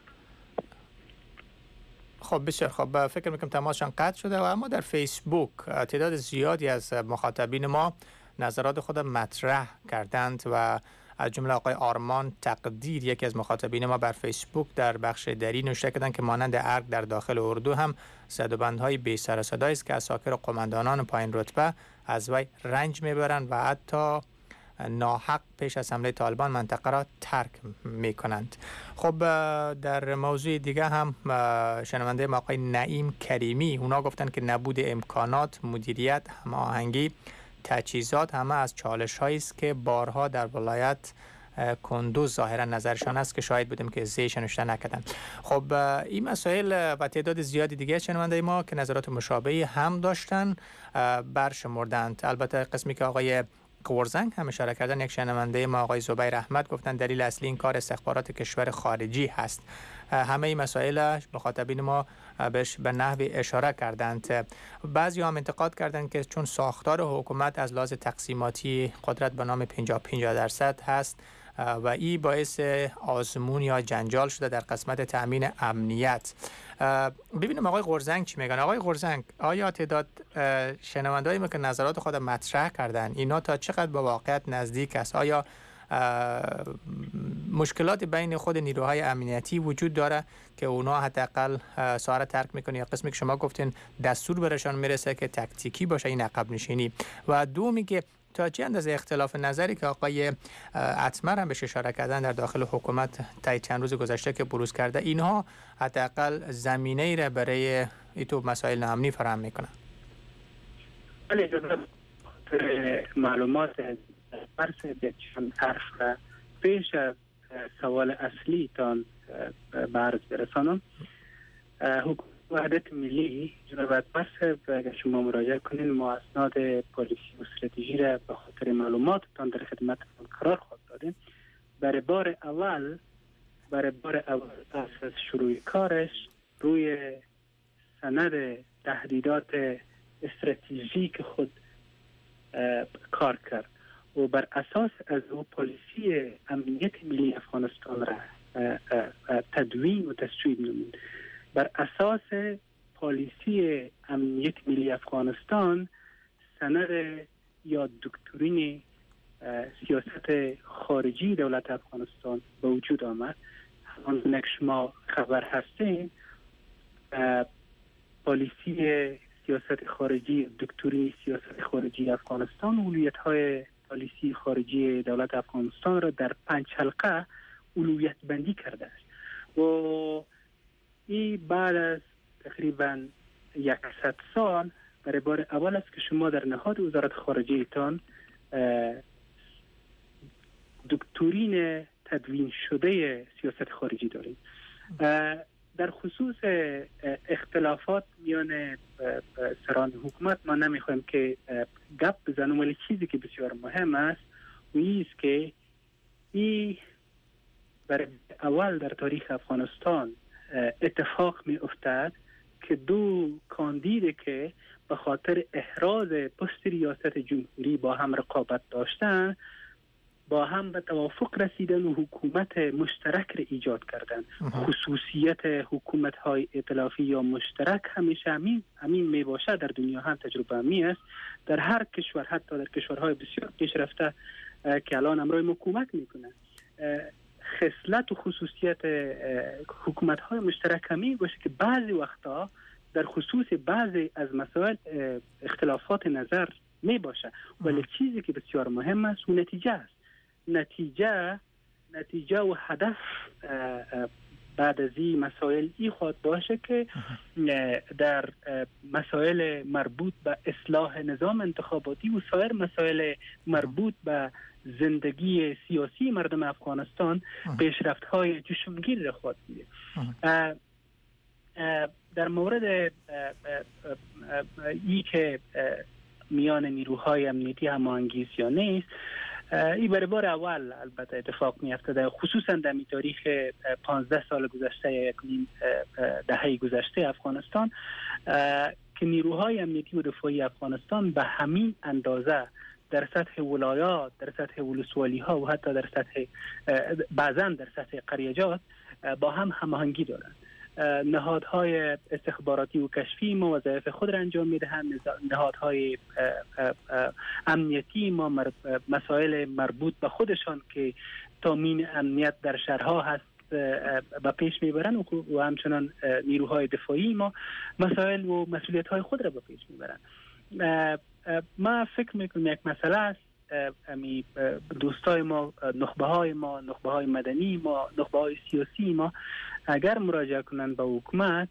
خب بسیار خب، فکر میکنم تماسشان قطع شده و اما در فیسبوک تعداد زیادی از مخاطبین ما نظرات خود مطرح کردند و از جمله آقای آرمان تقدیر، یکی از مخاطبین ما، بر فیسبوک در بخش دری نوشته کردند که مانند ارگ در داخل اردو هم صدوبندهای بی سر و صدایی است که اساکر و قماندانان پایین رتبه از وی رنج میبرند و حتی ناحق پیش از حمله طالبان منطقه را ترک می کنند. خب در موضوع دیگه هم شنونده ما آقای نعیم کریمی، اونا گفتن که نبود امکانات، مدیریت، هماهنگی، تجهیزات همه از چالش هایی است که بارها در ولایت کندوز ظاهرا نظرشان است که شاید بودیم که زیشان نوشته نکردن. خب این مسائل و تعداد زیادی دیگه شنونده ما که نظرات مشابهی هم داشتن برشمردند. البته قسمی که آقای قرزنگ هم اشاره کردن، یک شنونده ما آقای زبیر احمد گفتن دلیل اصلی این کار استخبارات کشور خارجی هست. همه این مسائل مخاطبین ما بهش به نحوی اشاره کردند. بعضی هم انتقاد کردند که چون ساختار حکومت از لحاظ تقسیماتی قدرت به نام 50-50% هست و این باعث آزمون یا جنجال شده در قسمت تأمین امنیت. ببینیم آقای قرزنگ چی میگن. آقای قرزنگ، آیا تعداد شنوندهایی که نظرات خود مطرح کردن اینا تا چقدر به واقعیت نزدیک است؟ آیا مشکلات بین خود نیروهای امنیتی وجود داره که اونا حداقل ساعت ترک میکنه، یا قسمی که شما گفتین دستور برشان میرسه که تکتیکی باشه این عقب نشینی؟ و دومی که تا چه اندازه اختلاف نظری که آقای اتمر هم بهش اشاره کردن در داخل حکومت طی چند روز گذشته که بروز کرده، اینها حداقل زمینه‌ای را برای ایتو مسائل امنی فراهم میکنن؟ ولی معلومات فرض چند حرف پیش از سوال اصلی تان به عرض برسانم. حکومت وحدت ملی جناب اتمر، اگر شما مراجعه کنین ما اسناد پالیسی و استراتژی را به خاطر معلوماتتان در خدمتتان قرار خواهد دادیم. برای بار اول پس از شروع کارش روی سند تهدیدات استراتژیک خود کار کرد و بر اساس از او پالیسی امنیت ملی افغانستان را تدوین و تصویب نمود. بر اساس پالیسی امنیت ملی افغانستان سند یا دکترین سیاست خارجی دولت افغانستان به وجود آمد. همانطور که شما خبر هستین، پالیسی سیاست خارجی، دکترین سیاست خارجی افغانستان اولویت‌های پالیسی خارجی دولت افغانستان را در 5 حلقه اولویت بندی کرده است و این بعد از تقریبا 100 سال برای بار اول است که شما در نهاد وزارت خارجه ایتان دکترین تدوین شده سیاست خارجی داریم. در خصوص اختلافات میان سران حکومت ما نمیخوایم که گپ بزنیم، ولی چیزی که بسیار مهم است و است که این برای اول در تاریخ افغانستان اتفاق می افتد که دو کاندید که به خاطر احراز پست ریاست جمهوری با هم رقابت داشتن با هم به توافق رسیدن و حکومت مشترک را ایجاد کردن. خصوصیت حکومت‌های ائتلافی یا مشترک همیشه همین می باشه، در دنیا هم تجربه همی است. در هر کشور، حتی در کشورهای بسیار پیشرفته که الان امروز حکومت میکنن، خصلت و خصوصیت حکومت‌های مشترک همی باشه که بعضی وقتا در خصوص بعضی از مسائل اختلافات نظر می باشه، ولی چیزی که بسیار مهم است و نتیجه است. نتیجه و هدف بعد از این مسائل ای خواهد باشه که در مسائل مربوط به اصلاح نظام انتخاباتی و سایر مسائل مربوط به زندگی سیاسی مردم افغانستان پیشرفت‌های چشمگیر را خواهد دید. در مورد ای که میان نیروهای امنیتی هماهنگی است یا نیست، این برای بار اول البته اتفاق می‌افتاده، خصوصا در تاریخ 15 سال گذشته یا یک دهه گذشته افغانستان، که نیروهای امنیتی و دفاعی افغانستان به همین اندازه در سطح ولایات، در سطح ولسوالی‌ها و حتی در سطح بعضاً در سطح قریجات با هم هماهنگی دارند. نهادهای استخباراتی و کشفی ما وظایف خود را انجام میدهند، نهادهای امنیتی ما مسائل مربوط به خودشان که تامین امنیت در شهرها هست به پیش میبرند و همچنان نیروهای دفاعی ما مسائل و مسئولیت‌های خود را به پیش میبرند. ما فکر میکنم یک مسئله است، دوستای ما، نخبه‌های ما، نخبه‌های مدنی ما، نخبه‌های سیاسی ما اگر مراجعه کنند به حکومت،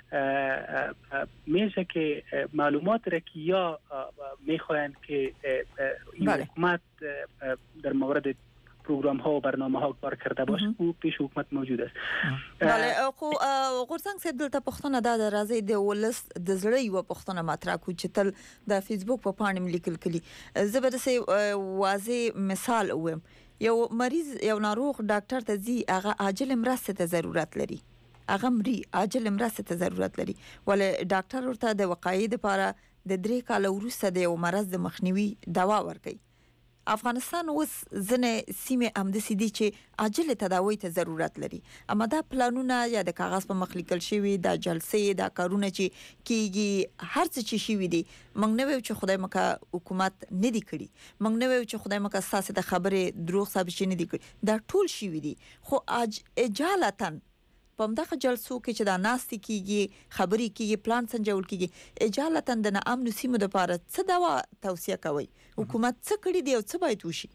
میشه که معلومات را که یا میخواین که این حکومت در مورد پروگرام ها و برنامه ها کار کرده باشه او پیش حکومت موجود است. بله خو غورځنګ صاحب دلته پښتنه د راځي د ولس د زړه یو پښتنه مطرح کو چې تل د فیسبوک په پاڼې ملیکل کړي. زبر سه واضح مثال ویم، یو مریض یو ناروغ ډاکټر ته ځي، هغه عاجل مرسته ته ضرورت لري، هغه مري عاجل مرسته ته ضرورت لري، ولې ډاکټر ورته د وقایې لپاره د 3 کال وروسته د یو مرض د مخنیوي دوا ورکړي. افغانستان اوس ځنه سیمه امدسي دي چې عاجل تداوی ته ضرورت لري، اما دا پلانونه یا د کاغذ په مخ لیکل شوی، دا جلسې، دا کارونه چې کیږي، هر څه چې شوی دي، موږ نه ویو چې خدای مکه حکومت نه دی کړی، موږ نه ویو چې خدای مکه ساسه د خبره دروغ ثابت شي نه دی کړی، دا ټول شوی دي. خو اجالتن په دغه جلسو کې چې دا ناستي کیږي، خبري کیږي، پلان سنجول کیږي، اجالتن د نامن سیمو د لپاره څه دوا توصیه کوي؟ حکومت څه کړی دی او څه باید وشي؟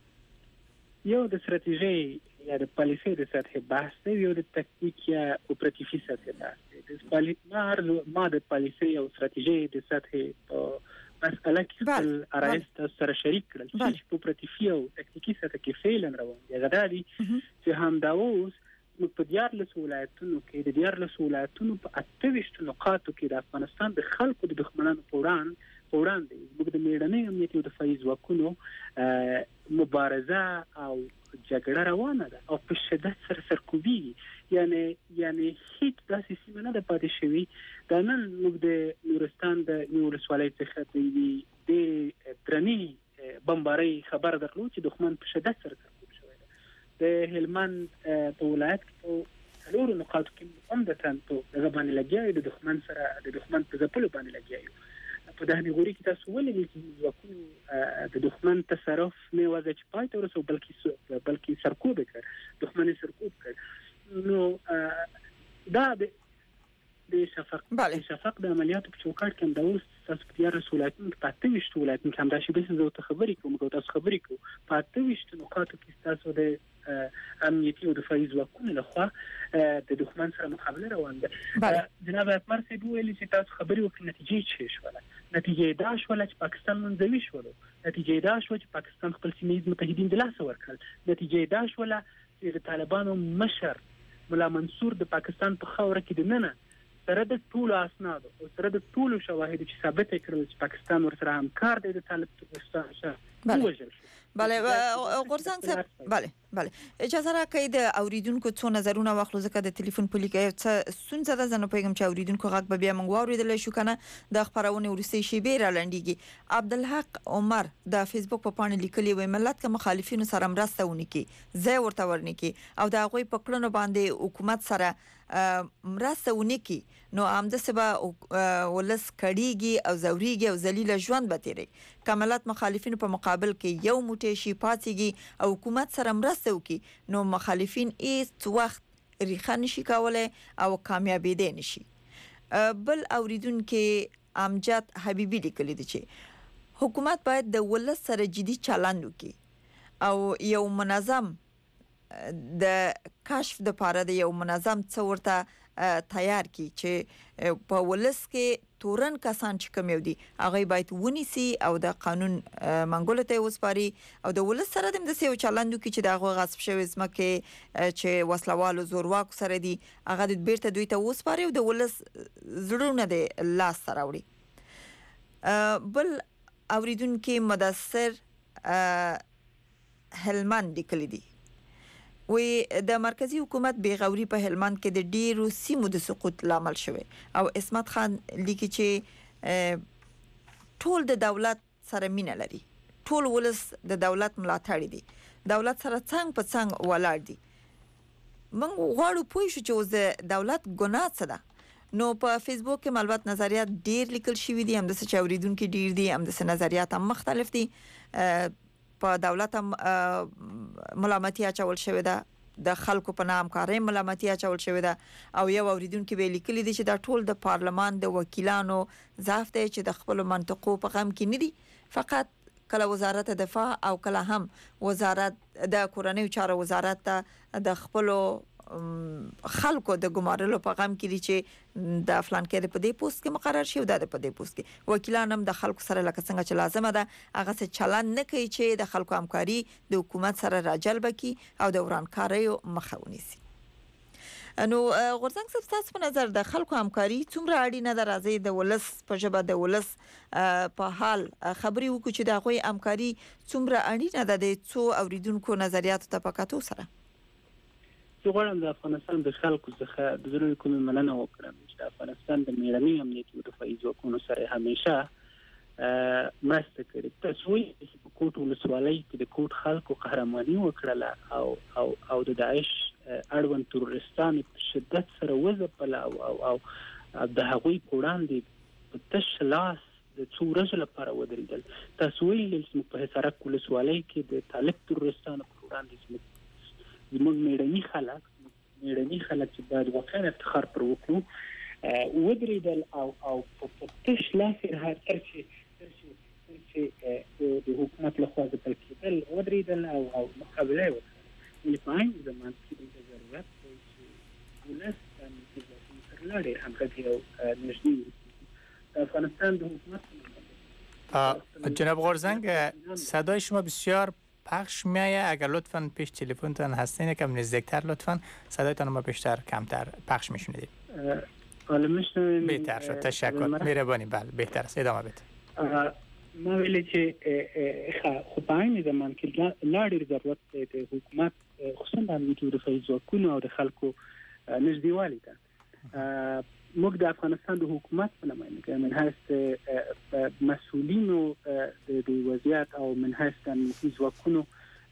یو د استراتیژي یا د پالیسۍ د سطح بحث دی، یو د تکتیک یا اپراتیفي سطح بحث دی. ما د پالیسۍ او استراتیژي د سطح مسئله کې خپل عرایض سره شریک کړل چې په اپراتیفي او تکتیکي سطح کې فعلا روان دی. غدا دي چې همدا اوس په 14 ولایتونو کې د 14 ولایتونو په 28 نقاطو کې د افغانستان د خلکو د دښمنانو په وړاندې موږ د میړنۍ امنیتي او دفاعي ځواکونو مبارزه او جګړه روانه ده او په شدت سره سرکوبي، یعنی هیڅ داسې سیمه نه ده پاتې شوې. دا نن موږ د نورستان د ولسوالۍ څخه د درنې بمبارۍ خبر درلود چې دښمن په شدت سره سرکوب شوی ده. د هلمند په ولایت کې په څلورو نقاطو کې عمدتاً په دغه باندې لګیا د دښمن سره د دښمن په ځپلو باندې لګیا یو. په دهني غوري کې تاسو ولې چې ځواکونو د دښمن تصرف نه وځي چې پای ته ورسو بلکې سرکوب کړ، دښمن سرکوب کړ. نو دا د شفق د عملیاتو په چوکاټ کې د اوس تاسو په رسولاتین په 28 ولایتونو کې هم دا شی به زه ته خبرې کوم او تاسو خبرې کوم په 28 نقاطو کې تاسو د امنیتي او دفاعي ځواکونو لخوا د دښمن سره مقابله روان ده. جناب اکبر صاحب ویلي چې تاسو خبرې وکړئ نتیجې څه شوله. نتیجې دا شوله چې پاکستان منځوي شول. نتیجې دا شو چې پاکستان خپل سیمه متحدین د لاس ورکړل. نتیجې دا شوله چې طالبانو مشر ملا منصور د پاکستان په خاور کې د ننه سره د ټولو اسناد او سره د ټولو شواهد چې ثابت کړل چې پاکستان ورسره همکار دی د طالب ترورستان سره وژل شو. بله غورزنګ صاحب بله اجازه راکړئ د اوریدونکو څو نظرونه واخلو ځکه د ټلیفون په لیکه څه سنځه ده زنه پیغام چې اوریدونکو غږ به بیا موږ واوریدل شو کنه د خبرونه ورسې شی به را لنډیږي. عبدالحق عمر د فیسبوک په پاڼه لیکلی وي ملت که مخالفینو سره مرسته ونکي زه ورته ورنکي او د هغوی په کړنو باندې حکومت سره مرسته ونکي نو امده سبا ولس کړيږي او زوريږي او ذلیل ژوند به تیری. کمالات مخالفین په مقابل کې یو موټی شي پاتېږي او حکومت سره مرسته وکي نو مخالفین هیڅ وخت ریخه نشي کولای او کامیابی دي نشي. بل اوریدونکو امجد حبیبی لیکلی دی چې حکومت باید د ولس سره جدي چلند وکي او یو منظم د کشف د پاره د یو منظم څورته تیار کی چې په ولس کې تورن کسان چې کوم یو دي هغه باید ونیسي او د قانون منګول ته وسپاري او د ولس سره د سیو چلندو کې چې دغه غصب شوی زمکه چې وسلوالو زورواک سره دي هغه د بیرته دوی ته وسپاري او د ولس زړونه د لاس سره وړي. بل اوریدونکو مدثر هلمند لیکلی دي وی د مرکزی حکومت بیغوري په هلمند کې د ډیرو سیمو د سقوط لامل شوی او اسمت خان لیکي چې ټول د دولت سره مینه لري ټول ولس د دولت ملاتړ دي دولت سره څنګه په څنګه ولاړ دي. موږ غواړو پوه شو چې د دولت ګناه څه ده. نو په فیسبوک کې معلومات نظریات ډیر لیکل شوی دي هم د څه اوریدونکو ډیر دي هم د نظریات هم مختلف دي. په دولت ملامتي اچول شوی ده د خلکو په نام کاري ملامتي اچول شوی ده او یو اوریدونکو به لیکلي دي چې دا ټول د پارلمان د وکیلانو ضعف دی چې د خپل منطقو په غم کې نه دي فقط کله وزارت دفاع او کله هم وزارت د کورنۍ چارو وزارت ته د خپل خلکو د ګمارلو په غم کې دي چې د فلان کې په دې پوسټ کې مقرر شي او د په دې پوسټ کې وکیلان هم د خلکو سره لکه څنګه چې لازمه ده هغه څه چلن نه کوي چې د خلکو همکاري د حکومت سره راجلب کی او د ورانکارۍ مخه ونیسي. نو غورځنګ صاحب تاسو په نظر د خلکو همکاري څومره اړینه ده راځي د ولس په ژبه د ولس په حال خبري وکړو چې د غوي همکاري څومره اړینه ده د څو اوریدونکو نظریاتو ته پکاتو سره. زه غواړم د افغانستان د خلکو څخه د زړه کومې مننه وکړم چې د افغانستان د میړني امنیتي او دفاعي ځواکونو سره همیشه مرسته کړې. تاسو یې په کوټ ولسوالۍ کې د کوټ خلکو قهرماني وکړه او د داعش اړوند ترورستان په شدت سره وځپل او د هغوی په وړاندې په تش لاس د څو ورځې لپاره ودرېدل. تاسو یې چې په حصارک ولسوالۍ کې د طالب ترورستان په وړاندې زموږ میړني خلک چې باید واقعا افتخار پر وکړو ودرېدل او په تش لاس هر چې د حکومت لخوا ځپل کېدل ودرېدل او مقابله یې وکړه. په عین زمان کې د ضرورت دی چې ولس د ملتونو سره لاړې همغږي او نږدې وي. د افغانستان د حکومت جناب غورزنگ صدای شما بسیار پخش میایه اگر لطفاً پیش تلفنتون هستین یکم نزدیکتر لطفاً صدایتون ما بیشتر کمتر پخش میشنیدیم. حالا میشنوین بهتر شد تشکر مهربانی بله بهتر است ادامه بده. ما ویل چې خو په عین زمان کې لا ډېر ضرورت دی د حکومت خصوصا د امنیتي دفاعي ځواکونو او د خلکو نږدېوالي ته. موږ د افغانستان د حکومت په نماینده من حیث مسؤلینو د وضعیت او من حیث د امنیتي ځواکونو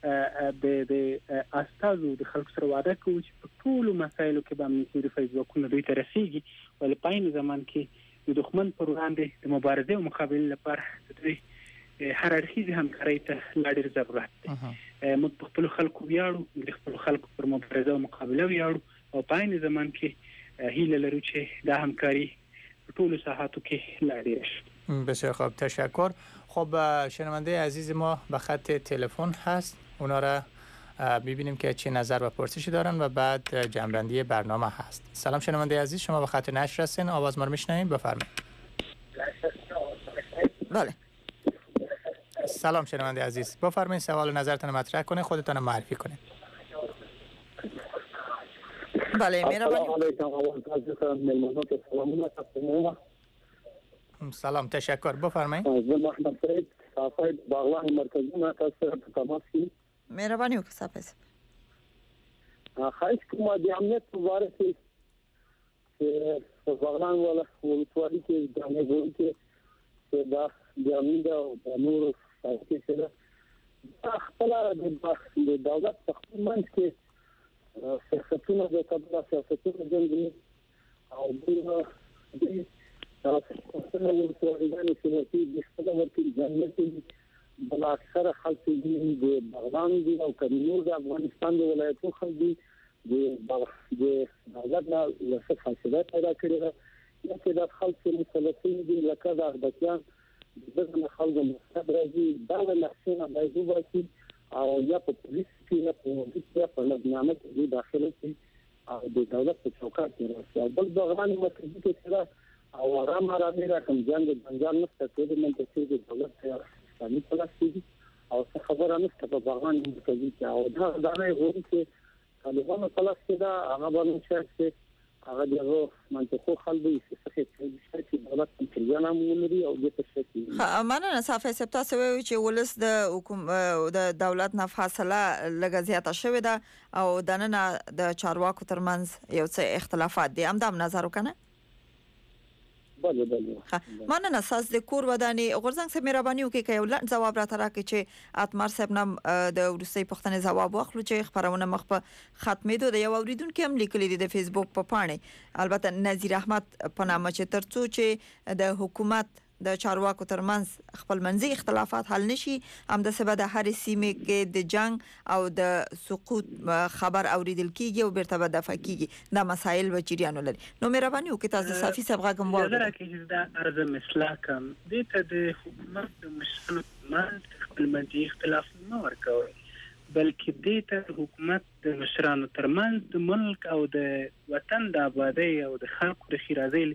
د استازو د خلکو سره وعده کوو چې په ټولو مسایلو کې به امنیتي دفاعي ځواکونه دوی ته رسیږي ولې په عین زمان کې د دښمن پر وړاندې د مبارزې او مقابلې لپاره د دوی هر اړخیزې همکارۍ ته لا ډېر ضرورت دی. موږ په خپلو خلکو ویاړو د خپلو خلکو پر مبارزه او مقابله ویاړو او په عین زمان کې هیله لرو چې د همکاري ټول ساحاتو کې لاړ شي. بسیار خوب، تشکر. خب شنونده عزیز ما به خط تلفن هست، اونا را ببینیم که چه نظر و پرسشی دارن و بعد جنبندی برنامه هست. سلام شنونده عزیز، شما به خط نشر هستین، آواز ما رو میشنوید، بفرمایید. بله. سلام شنونده عزیز، بفرمایید سوال و نظرتون مطرح کنید، خودتون معرفی کنید. بله مهربانی. سلام، تشکر، بفرمایید. محمد سعید صافی باغلان مرکزی مرکز تماس کی مهربانی وکړه صافی. خواهش کوم د امنیت په اړه چې باغلان ولا ولسوالۍ کې د امنیت کې دا د امنیت او د نور ساتي سره خپل د دولت تخصص منځ کې سیاستونه د تبلیغ سیاستونه جنګي او د تاسو له ولسوالیانو سره چې خپل ورته ځانګړي بل اکثر خلک دي د باغلان دي او کمنور د افغانستان د ولایتونو خلک دي د دولت نه لږه فاصله پیدا کړې ده چې د خلک مسلسل دي لکه د اربکیان دغه خلک مستقبلي دا له څنګه باید وایي او یا په پولیس کې یا په ولایت په لجنه کې داخله شي او د دولت په چوکاټ کې راځي. بل باغلان مرکزي کې سره او آرام را کوم ځان د بنجار نشته چې د منځ د دولت اسلامي پلاستیک او څه خبره نشته په باغان مرکزي کې او دا نه غوړي چې طالبانو پلاستیک دا هغه باندې چې هغه دغه منطقو خلک چې دولت کنټرول مولري او د تشکیل مننه صافی سپتا تاسو وایي چې ولس د دولت نه فاصله لږه زیاته شوې ده او د نن د چارواکو ترمنځ یو څه اختلافات دي، هم دا نظر وکنه. بله مننه. اساس د کور وداني غورځنګ سره مهرباني وکړئ که یو لنډ جواب را تراکې چې اتمر صاحب نام د ورسې پښتنې جواب واخلو چې خبرونه مخ په ختمېدو د یو اوریدونکو هم لیکلي دي د فیسبوک په پاڼه، البته نذیر احمد په نامه چې ترڅو چې د حکومت د چارواکو ترمنځ خپل منځي اختلافات حل نشي، هم د سبا د هر سیمه کې د جنگ او د سقوط خبر اوریدل کیږي او بیرته به دفع کیږي، دا مسایل و چریانو لري. نو مهرباني وکړئ تاسو صافی صاحب غږم واورئ. دا کې دا ارزه مثلا کوم د ته د حکومت د مشرانو ترمنځ خپل منځي اختلاف نه ورکوي، بلکې د ته حکومت د مشرانو ترمنځ د ملک او د وطن د آبادی او د خلکو د خیرازۍ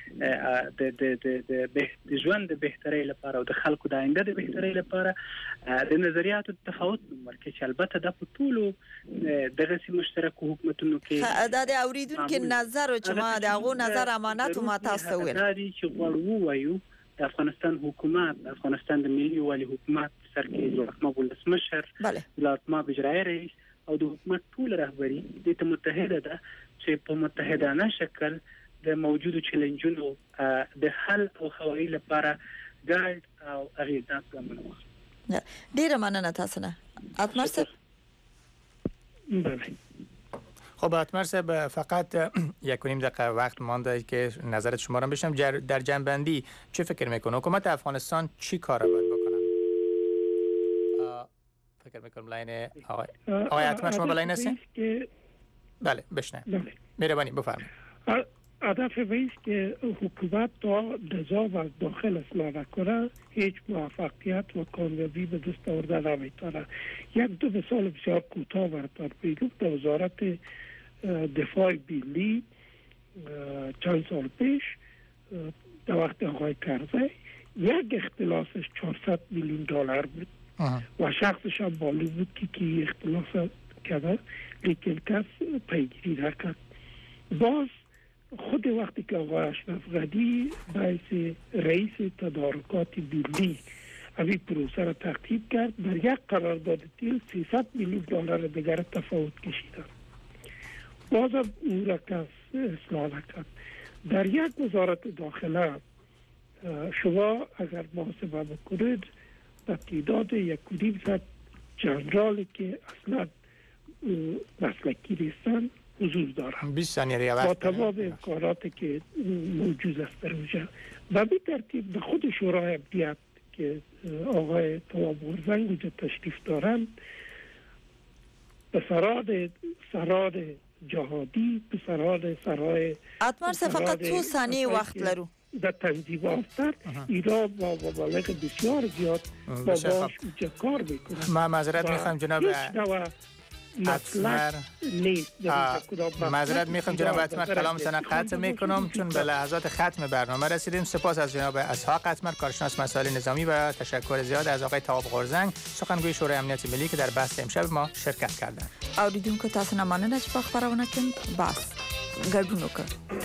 د ژوند د بهترۍ لپاره او د خلکو د آینده د بهترۍ لپاره د نظریاتو تفاوت ورکړي چې البته د ټولو دغه مشترکو حکومتونو کې دا د اوریدونکو نظر او چې ما دغه نظر امانت ما تاسو ویل چې غواړو وایو د افغانستان حکومت، د افغانستان د ملي والي حکومت سرکې محمد ولسمشر ولایت ما اجرایي رئیس او د حکومت ټول رهبری د متحده ده چې په متحدانه شکل د موجودو چیلنجونو د حل او حوالې لپاره ګډ او اغیزناک ګامونه واخلي. ډیره مننه تاسو نه. اتمر صاحب. بله. خب اتمر صاحب فقط 1.5 دقیقه وقت مانده که نظرت شما را بشنوم. در جنبندی چه فکر میکنه حکومت افغانستان چی کار باید بکنه؟ فکر میکنم لاین آقای اتمر شما بلاین هستین؟ بله بشنویم. مهربانی بفرمایید. هدف ویست که حکومت تا دزا و داخل اصلاح نکنه هیچ موفقیت و کامیابی به دست آورده نمیتونه. یک دو مثال بسیار کوتاه براتون بگم. در وزارت دفاع ملی چند سال پیش در وقت آقای کرزی یک اختلاسش 400 میلیون دلار بود و شخصش هم معلوم بود که اختلاس کرده، لیکن کس پیگیری نکرد. باز خود وقتی که آقای اشرف غنی باعث رئیس تدارکات ملی این پروسه را ترتیب کرد، در یک قرارداد تیل 300 میلیون دلار دیگر تفاوت کشیدن. بازم او را کس اصلاح نکرد. در یک وزارت داخله شما اگر محاسبه بکنید در تعداد 1.5 جنرالی که اصلا مسلکی نیستن حضور دارم 20 ثانیه با تمام امکاناتی که موجود است در اونجا. و به ترتیب به خود شورای امنیت که آقای تواب غورزنگ اونجا تشریف دارند به سران جهادی پسران سرای اتمر فقط 2 ثانیه وقت لرو در تنظیم افتر ایران با ممالک بسیار زیاد با باش کار میکنه. ما معذرت میخوام جناب اتمر، معذرت میخوام جناب اتمر، کلامتان قطع میکنم چون به لحظات ختم برنامه رسیدیم. سپاس از جناب اسحاق اتمر، کارشناس مسائل نظامی و تشکر زیاد از آقای تواب غورزنگ، سخنگوی شورای امنیت ملی که در بحث امشب ما شرکت کردند. اوریدونکو تاسو نه مننه چې په خبرونه کې بس ګډون وکړ.